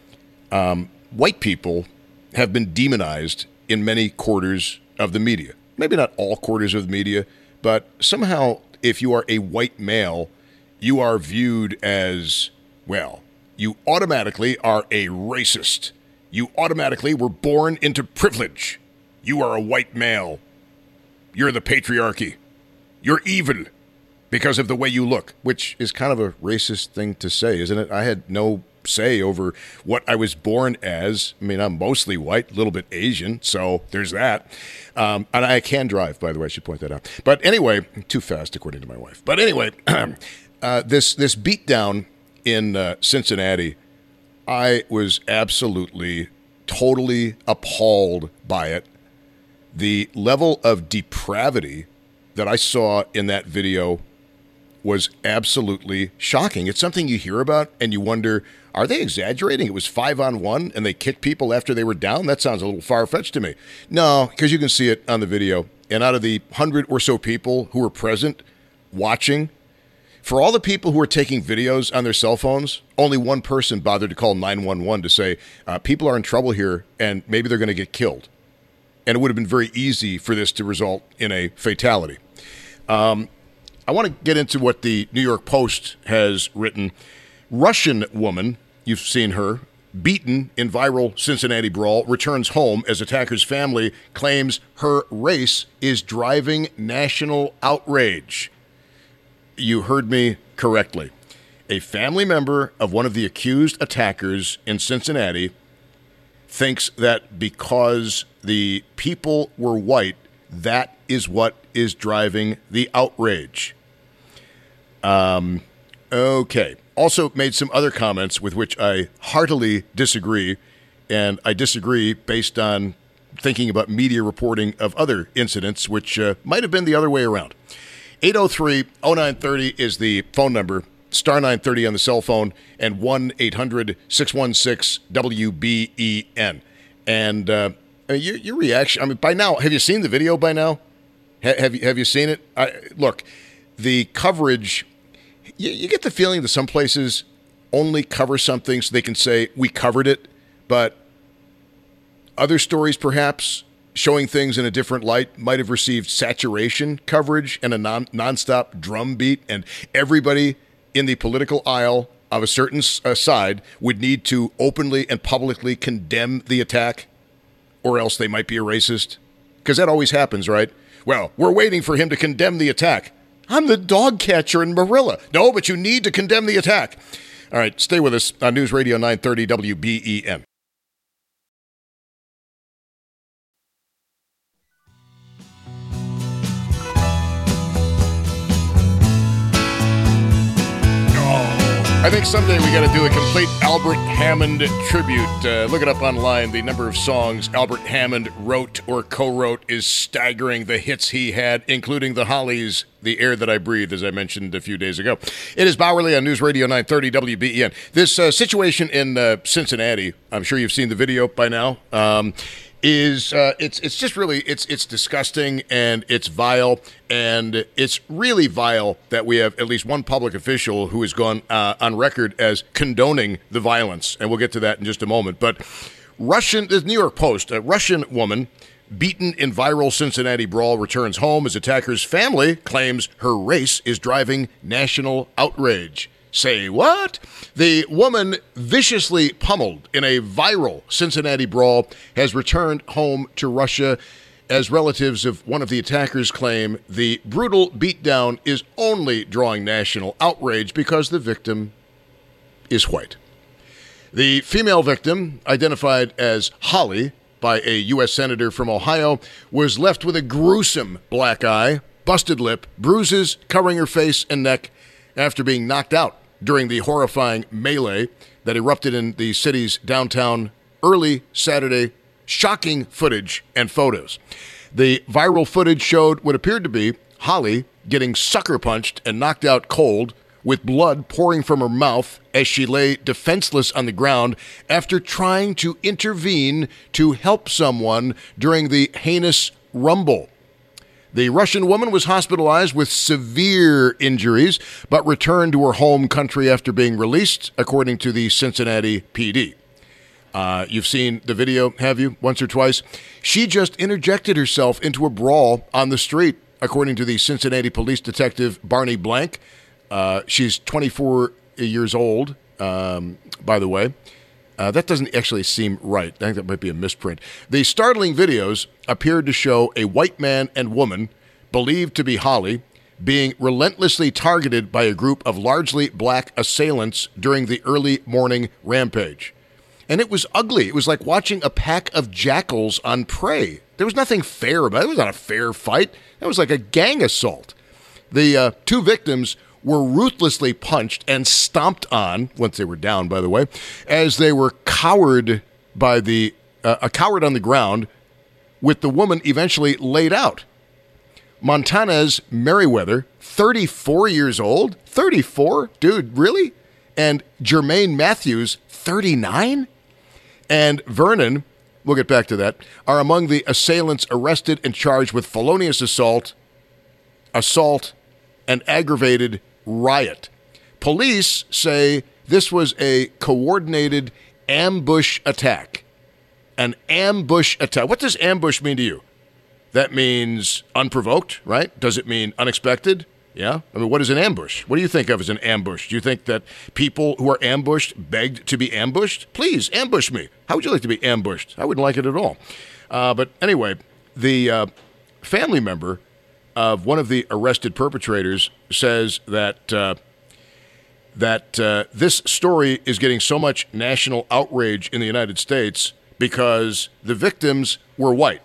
Speaker 1: white people have been demonized in many quarters of the media. Maybe not all quarters of the media, but somehow if you are a white male, you are viewed as, well, you automatically are a racist. You automatically were born into privilege. You are a white male. You're the patriarchy. You're evil because of the way you look, which is kind of a racist thing to say, isn't it? I had no say over what I was born as. I mean, I'm mostly white, a little bit Asian, so there's that. And I can drive, by the way, I should point that out. But anyway, too fast, according to my wife. But anyway, this beatdown in Cincinnati, I was absolutely, totally appalled by it. The level of depravity that I saw in that video was absolutely shocking. It's something you hear about and you wonder, are they exaggerating? It was 5-on-1 and they kicked people after they were down? That sounds a little far-fetched to me. No, because you can see it on the video. And out of the 100 or so people who were present watching, for all the people who were taking videos on their cell phones, only one person bothered to call 911 to say, people are in trouble here and maybe they're going to get killed. And it would have been very easy for this to result in a fatality. I want to get into what the New York Post has written. Russian woman, you've seen her, beaten in viral Cincinnati brawl, returns home as attacker's family claims her race is driving national outrage. You heard me correctly. A family member of one of the accused attackers in Cincinnati thinks that because the people were white, that is what is driving the outrage. Okay. Also made some other comments with which I heartily disagree, and I disagree based on thinking about media reporting of other incidents, which might have been the other way around. 803-0930 is the phone number, star 930 on the cell phone, and 1-800-616-WBEN. And your reaction, I mean, by now, have you seen the video by now? Have you seen it? Look, the coverage, you get the feeling that some places only cover something so they can say, we covered it, but other stories perhaps showing things in a different light might have received saturation coverage and a nonstop drum beat, and everybody in the political aisle of a certain side would need to openly and publicly condemn the attack, or else they might be a racist. Because that always happens, right? Well, we're waiting for him to condemn the attack. I'm the dog catcher in Marilla. No, but you need to condemn the attack. All right, stay with us on News Radio 930 WBEN. I think someday we got to do a complete Albert Hammond tribute. Look it up online. The number of songs Albert Hammond wrote or co-wrote is staggering. The hits he had, including the Hollies, The Air That I Breathe, as I mentioned a few days ago. It is Bowerly on News Radio 930 WBEN. This situation in Cincinnati, I'm sure you've seen the video by now. is it's just really it's disgusting and it's vile, and it's really vile that we have at least one public official who has gone on record as condoning the violence, and we'll get to that in just a moment. But the New York Post, a Russian woman beaten in viral Cincinnati brawl returns home as attacker's family claims her race is driving national outrage. Say what? The woman viciously pummeled in a viral Cincinnati brawl has returned home to Russia as relatives of one of the attackers claim the brutal beatdown is only drawing national outrage because the victim is white. The female victim, identified as Holly by a U.S. senator from Ohio, was left with a gruesome black eye, busted lip, bruises covering her face and neck after being knocked out during the horrifying melee that erupted in the city's downtown early Saturday. Shocking footage and photos. The viral footage showed what appeared to be Holly getting sucker punched and knocked out cold, with blood pouring from her mouth as she lay defenseless on the ground after trying to intervene to help someone during the heinous rumble. The Russian woman was hospitalized with severe injuries, but returned to her home country after being released, according to the Cincinnati PD. You've seen the video, have you, once or twice? She just interjected herself into a brawl on the street, according to the Cincinnati police detective Barney Blank. She's 24 years old, by the way. That doesn't actually seem right. I think that might be a misprint. The startling videos appeared to show a white man and woman, believed to be Holly, being relentlessly targeted by a group of largely black assailants during the early morning rampage. And it was ugly. It was like watching a pack of jackals on prey. There was nothing fair about it. It was not a fair fight. It was like a gang assault. The two victims were ruthlessly punched and stomped on, once they were down, by the way, as they were cowered by a coward on the ground, with the woman eventually laid out. Montanez Merriweather, 34 years old? 34? Dude, really? And Jermaine Matthews, 39? And Vernon, we'll get back to that, are among the assailants arrested and charged with felonious assault, and aggravated riot. Police say this was a coordinated ambush attack. An ambush attack. What does ambush mean to you? That means unprovoked, right? Does it mean unexpected? Yeah? I mean, what is an ambush? What do you think of as an ambush? Do you think that people who are ambushed begged to be ambushed? Please, ambush me. How would you like to be ambushed? I wouldn't like it at all. But anyway, the family member of one of the arrested perpetrators says that this story is getting so much national outrage in the United States because the victims were white.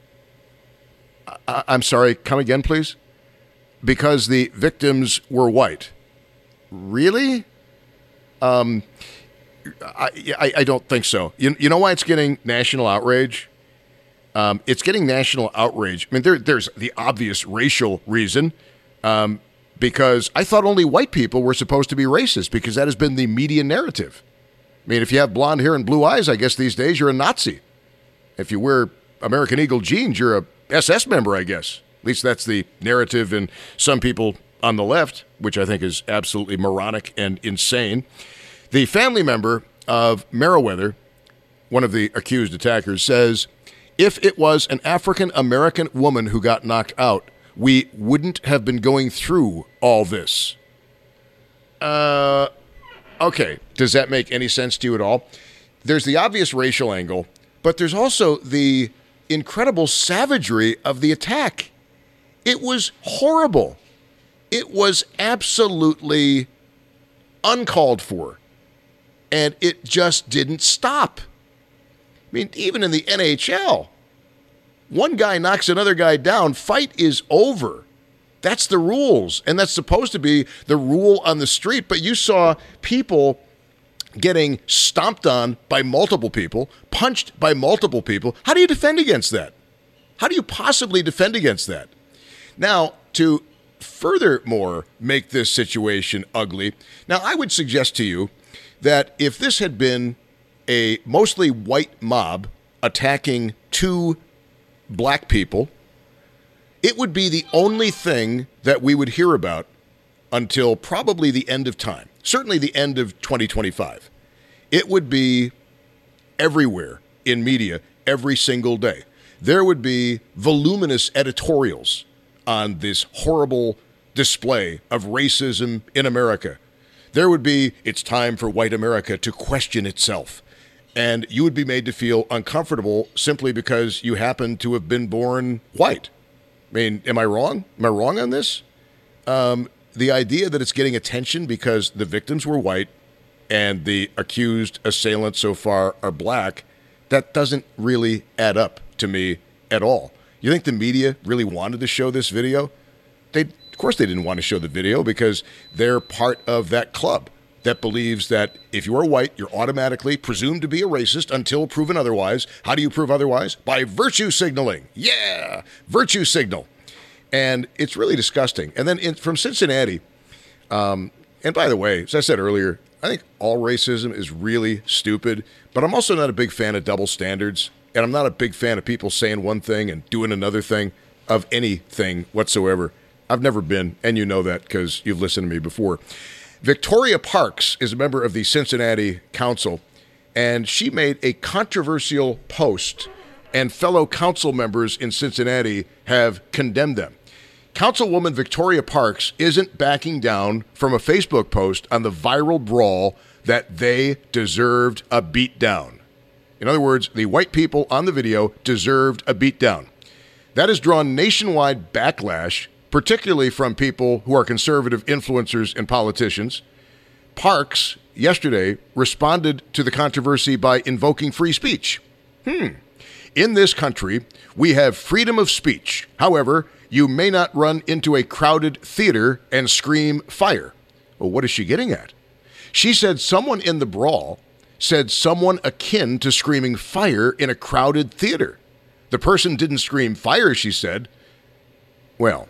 Speaker 1: I'm sorry, come again, please? Because the victims were white. Really? I don't think so. You know why it's getting national outrage? It's getting national outrage. I mean, there's the obvious racial reason, because I thought only white people were supposed to be racist, because that has been the media narrative. I mean, if you have blonde hair and blue eyes, I guess these days you're a Nazi. If you wear American Eagle jeans, you're a SS member, I guess. At least that's the narrative in some people on the left, which I think is absolutely moronic and insane. The family member of Merriweather, one of the accused attackers, says, if it was an African-American woman who got knocked out, we wouldn't have been going through all this. Okay, does that make any sense to you at all? There's the obvious racial angle, but there's also the incredible savagery of the attack. It was horrible. It was absolutely uncalled for, and it just didn't stop. I mean, even in the NHL, one guy knocks another guy down, fight is over. That's the rules, and that's supposed to be the rule on the street. But you saw people getting stomped on by multiple people, punched by multiple people. How do you defend against that? How do you possibly defend against that? Now, to furthermore make this situation ugly, now I would suggest to you that if this had been a mostly white mob attacking 2 black people, it would be the only thing that we would hear about until probably the end of time, certainly the end of 2025. It would be everywhere in media every single day. There would be voluminous editorials on this horrible display of racism in America. There would be, it's time for white America to question itself. And you would be made to feel uncomfortable simply because you happen to have been born white. I mean, am I wrong? Am I wrong on this? The idea that it's getting attention because the victims were white and the accused assailants so far are black, that doesn't really add up to me at all. You think the media really wanted to show this video? Of course they didn't want to show the video because they're part of that club that believes that if you are white, you're automatically presumed to be a racist until proven otherwise. How do you prove otherwise? By virtue signaling. Yeah, virtue signal. And it's really disgusting. And then from Cincinnati, and by the way, as I said earlier, I think all racism is really stupid, but I'm also not a big fan of double standards, and I'm not a big fan of people saying one thing and doing another thing of anything whatsoever. I've never been, and you know that because you've listened to me before. Victoria Parks is a member of the Cincinnati Council, and she made a controversial post, and fellow council members in Cincinnati have condemned them. Councilwoman Victoria Parks isn't backing down from a Facebook post on the viral brawl that they deserved a beatdown. In other words, the white people on the video deserved a beatdown. That has drawn nationwide backlash, particularly from people who are conservative influencers and politicians. Parks, yesterday, responded to the controversy by invoking free speech. In this country, we have freedom of speech. However, you may not run into a crowded theater and scream fire. Well, what is she getting at? She said someone in the brawl said someone akin to screaming fire in a crowded theater. The person didn't scream fire, she said. Well,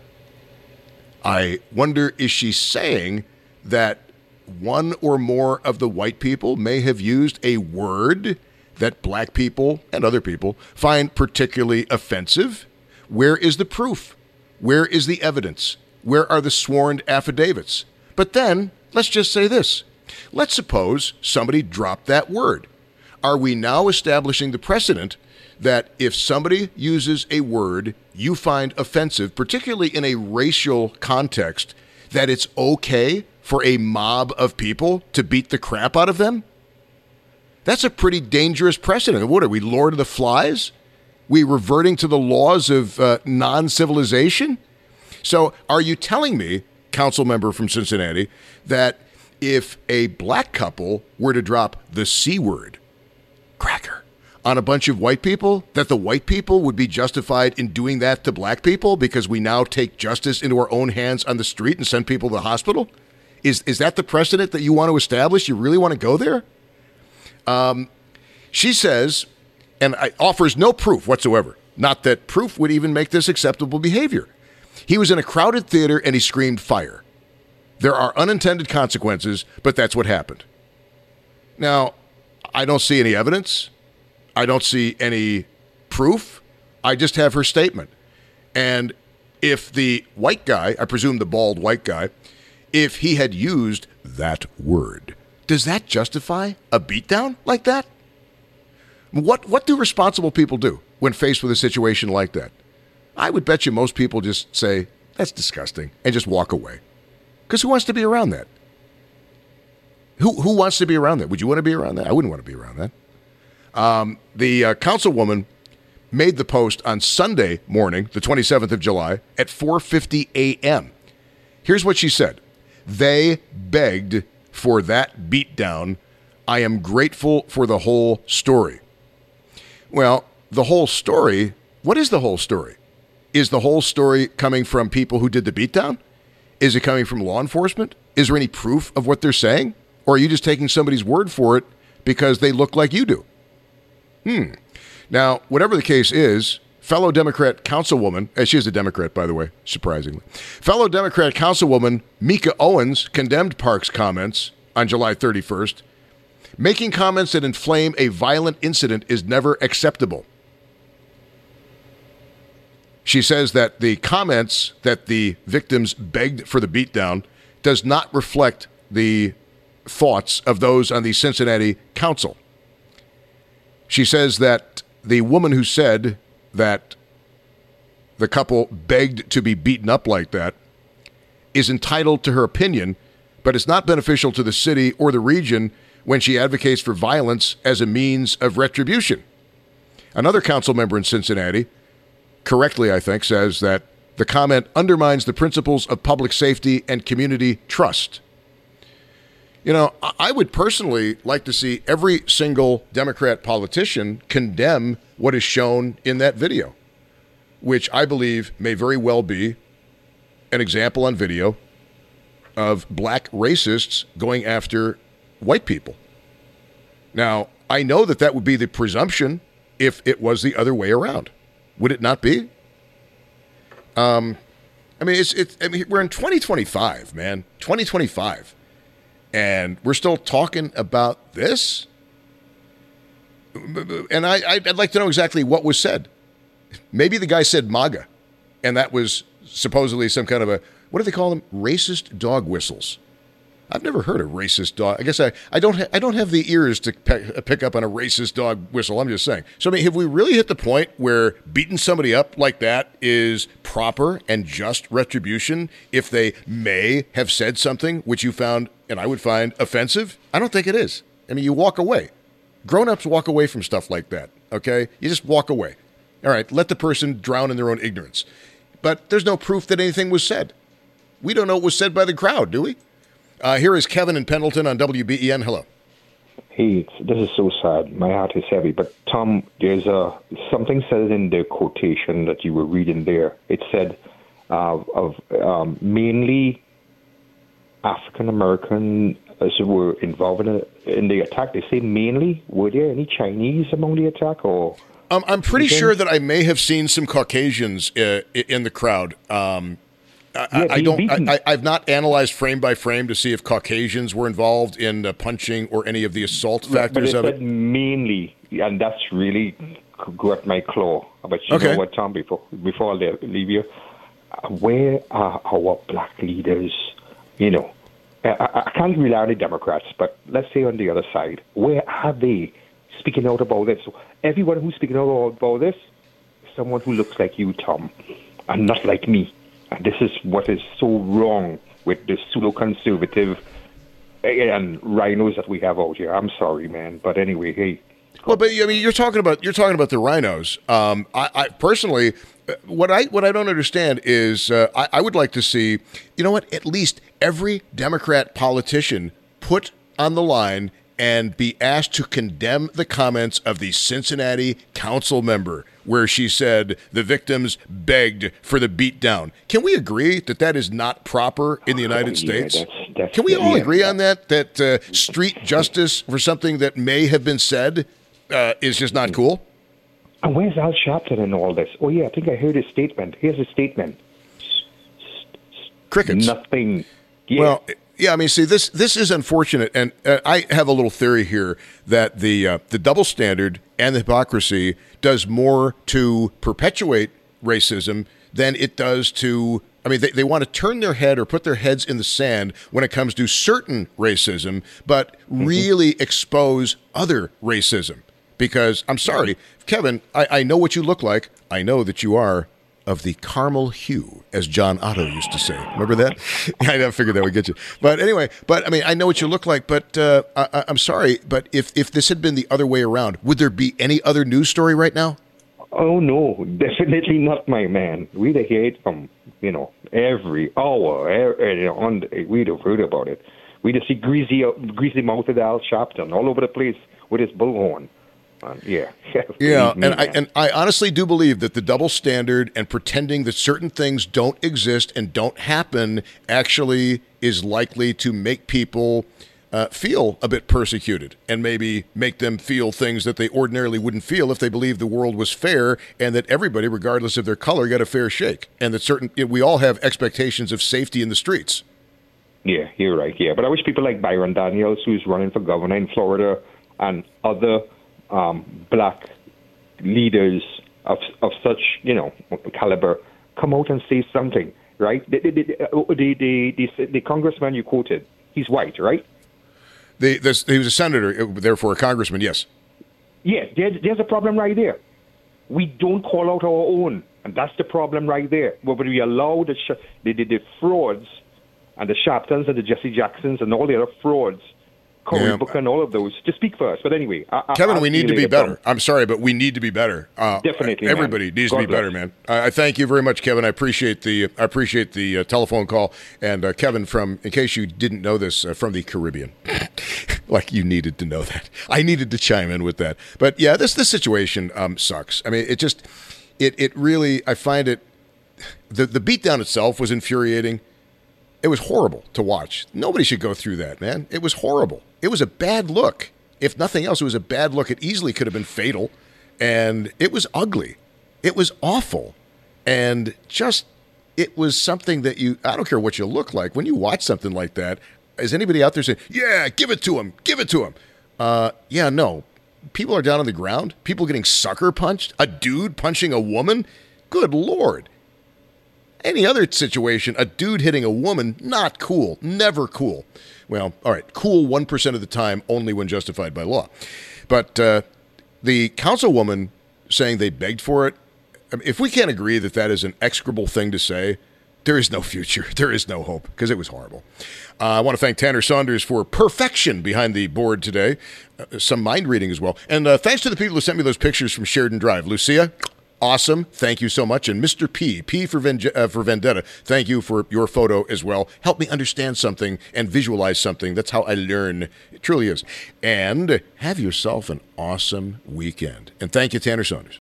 Speaker 1: I wonder, is she saying that one or more of the white people may have used a word that black people and other people find particularly offensive? Where is the proof? Where is the evidence? Where are the sworn affidavits? But then, let's just say this. Let's suppose somebody dropped that word. Are we now establishing the precedent that if somebody uses a word you find offensive, particularly in a racial context, that it's okay for a mob of people to beat the crap out of them? That's a pretty dangerous precedent. What are we, Lord of the Flies? We reverting to the laws of non-civilization? So are you telling me, council member from Cincinnati, that if a black couple were to drop the C word, cracker, on a bunch of white people, that the white people would be justified in doing that to black people because we now take justice into our own hands on the street and send people to the hospital? Is that the precedent that you want to establish? You really want to go there? She says, and offers no proof whatsoever, not that proof would even make this acceptable behavior. He was in a crowded theater and he screamed fire. There are unintended consequences, but that's what happened. Now, I don't see any evidence. I don't see any proof. I just have her statement. And if the white guy, I presume the bald white guy, if he had used that word, does that justify a beatdown like that? What do responsible people do when faced with a situation like that? I would bet you most people just say, that's disgusting, and just walk away. Because who wants to be around that? Who wants to be around that? Would you want to be around that? I wouldn't want to be around that. The councilwoman made the post on Sunday morning, the 27th of July, at 4:50 a.m. Here's what she said. They begged for that beatdown. I am grateful for the whole story. Well, the whole story, what is the whole story? Is the whole story coming from people who did the beatdown? Is it coming from law enforcement? Is there any proof of what they're saying? Or are you just taking somebody's word for it because they look like you do? Now, whatever the case is, fellow Democrat councilwoman, she is a Democrat, by the way, surprisingly, fellow Democrat councilwoman Mika Owens condemned Parks' comments on July 31st. Making comments that inflame a violent incident is never acceptable. She says that the comments that the victims begged for the beatdown does not reflect the thoughts of those on the Cincinnati Council. She says that the woman who said that the couple begged to be beaten up like that is entitled to her opinion, but it's not beneficial to the city or the region when she advocates for violence as a means of retribution. Another council member in Cincinnati, correctly I think, says that the comment undermines the principles of public safety and community trust. You know, I would personally like to see every single Democrat politician condemn what is shown in that video, which I believe may very well be an example on video of black racists going after white people. Now, I know that that would be the presumption if it was the other way around. Would it not be? I mean, we're in 2025, man. 2025. And we're still talking about this? And I'd like to know exactly what was said. Maybe the guy said MAGA, and that was supposedly some kind of a, what do they call them? Racist dog whistles. I've never heard a racist dog. I guess I don't have the ears to pick up on a racist dog whistle. I'm just saying. So, I mean, have we really hit the point where beating somebody up like that is proper and just retribution if they may have said something which you found, and I would find, offensive? I don't think it is. I mean, you walk away. Grown-ups walk away from stuff like that, okay? You just walk away. All right, let the person drown in their own ignorance. But there's no proof that anything was said. We don't know what was said by the crowd, do we? Here is Kevin in Pendleton on WBEN. Hello.
Speaker 10: Hey, this is so sad. My heart is heavy. But, Tom, there's something said in the quotation that you were reading there. It said mainly African-American were involved in the attack. They say mainly. Were there any Chinese among the attack? Or
Speaker 1: I'm pretty sure that I may have seen some Caucasians in the crowd. I've not analyzed frame by frame to see if Caucasians were involved in punching or any of the assault factors of it.
Speaker 10: Mainly, and that's really got my claw. But you know what, Tom? Before I leave you, where are our black leaders? You know, I can't rely on the Democrats, but let's say on the other side, where are they speaking out about this? So everyone who's speaking out about this is someone who looks like you, Tom, and not like me. And this is what is so wrong with the pseudo-conservative and rhinos that we have out here. I'm sorry, man, but anyway, hey.
Speaker 1: Well, but I mean, you're talking about the rhinos. I personally, what I don't understand is I would like to see, you know what, at least every Democrat politician put on the line and be asked to condemn the comments of the Cincinnati council member where she said the victims begged for the beatdown. Can we agree that that is not proper in the United States? Can we all agree on that? That street justice for something that may have been said is just not cool?
Speaker 10: And where's Al Sharpton in all this? Oh, yeah, I think I heard his statement. Here's his statement.
Speaker 1: Crickets.
Speaker 10: Nothing. Yeah.
Speaker 1: Well, yeah, I mean, see, this is unfortunate, and I have a little theory here that the double standard and the hypocrisy does more to perpetuate racism than it does to, I mean, they want to turn their head or put their heads in the sand when it comes to certain racism, but really expose other racism. Because, I'm sorry, Kevin, I know what you look like. I know that you are of the caramel hue, as John Otto used to say. Remember that? I never figured that would get you. But anyway, I mean, I know what you look like, but I'm sorry, but if this had been the other way around, would there be any other news story right now?
Speaker 10: Oh, no, definitely not, my man. We'd have heard from, every hour, we'd have heard about it. We'd have seen greasy-mouthed Al Sharpton all over the place with his bullhorn. Yeah,
Speaker 1: and I honestly do believe that the double standard and pretending that certain things don't exist and don't happen actually is likely to make people feel a bit persecuted and maybe make them feel things that they ordinarily wouldn't feel if they believed the world was fair and that everybody, regardless of their color, got a fair shake, and that we all have expectations of safety in the streets.
Speaker 10: Yeah, you're right. Yeah, but I wish people like Byron Daniels, who's running for governor in Florida, and other black leaders of such caliber come out and say something. Right? The congressman you quoted, he's white, right?
Speaker 1: He was a senator, therefore a congressman. Yes.
Speaker 10: Yeah, there's a problem right there. We don't call out our own, and that's the problem right there. But we allow the frauds and the Sharptons and the Jesse Jacksons and all the other frauds, Cory Booker and all of those, to speak first. But anyway,
Speaker 1: Kevin, we need to be better. I'm sorry, but we need to be better.
Speaker 10: Definitely,
Speaker 1: everybody needs to be better, man. I thank you very much, Kevin. I appreciate the telephone call. And Kevin, in case you didn't know this, from the Caribbean, like you needed to know that. I needed to chime in with that. But yeah, this situation sucks. I mean, it really. I find it. The beatdown itself was infuriating. It was horrible to watch. Nobody should go through that, man. It was horrible. It was a bad look. If nothing else, it was a bad look. It easily could have been fatal. And it was ugly. It was awful. And it was something that I don't care what you look like. When you watch something like that, is anybody out there saying, yeah, give it to him, give it to him? Yeah, no. People are down on the ground. People getting sucker punched. A dude punching a woman. Good Lord. Any other situation, a dude hitting a woman, not cool. Never cool. Well, all right, cool 1% of the time, only when justified by law. But the councilwoman saying they begged for it, I mean, if we can't agree that is an execrable thing to say, there is no future. There is no hope, because it was horrible. I want to thank Tanner Saunders for perfection behind the board today. Some mind reading as well. And thanks to the people who sent me those pictures from Sheridan Drive. Lucia, awesome. Thank you so much. And Mr. P for Vendetta, thank you for your photo as well. Help me understand something and visualize something. That's how I learn. It truly is. And have yourself an awesome weekend. And thank you, Tanner Saunders.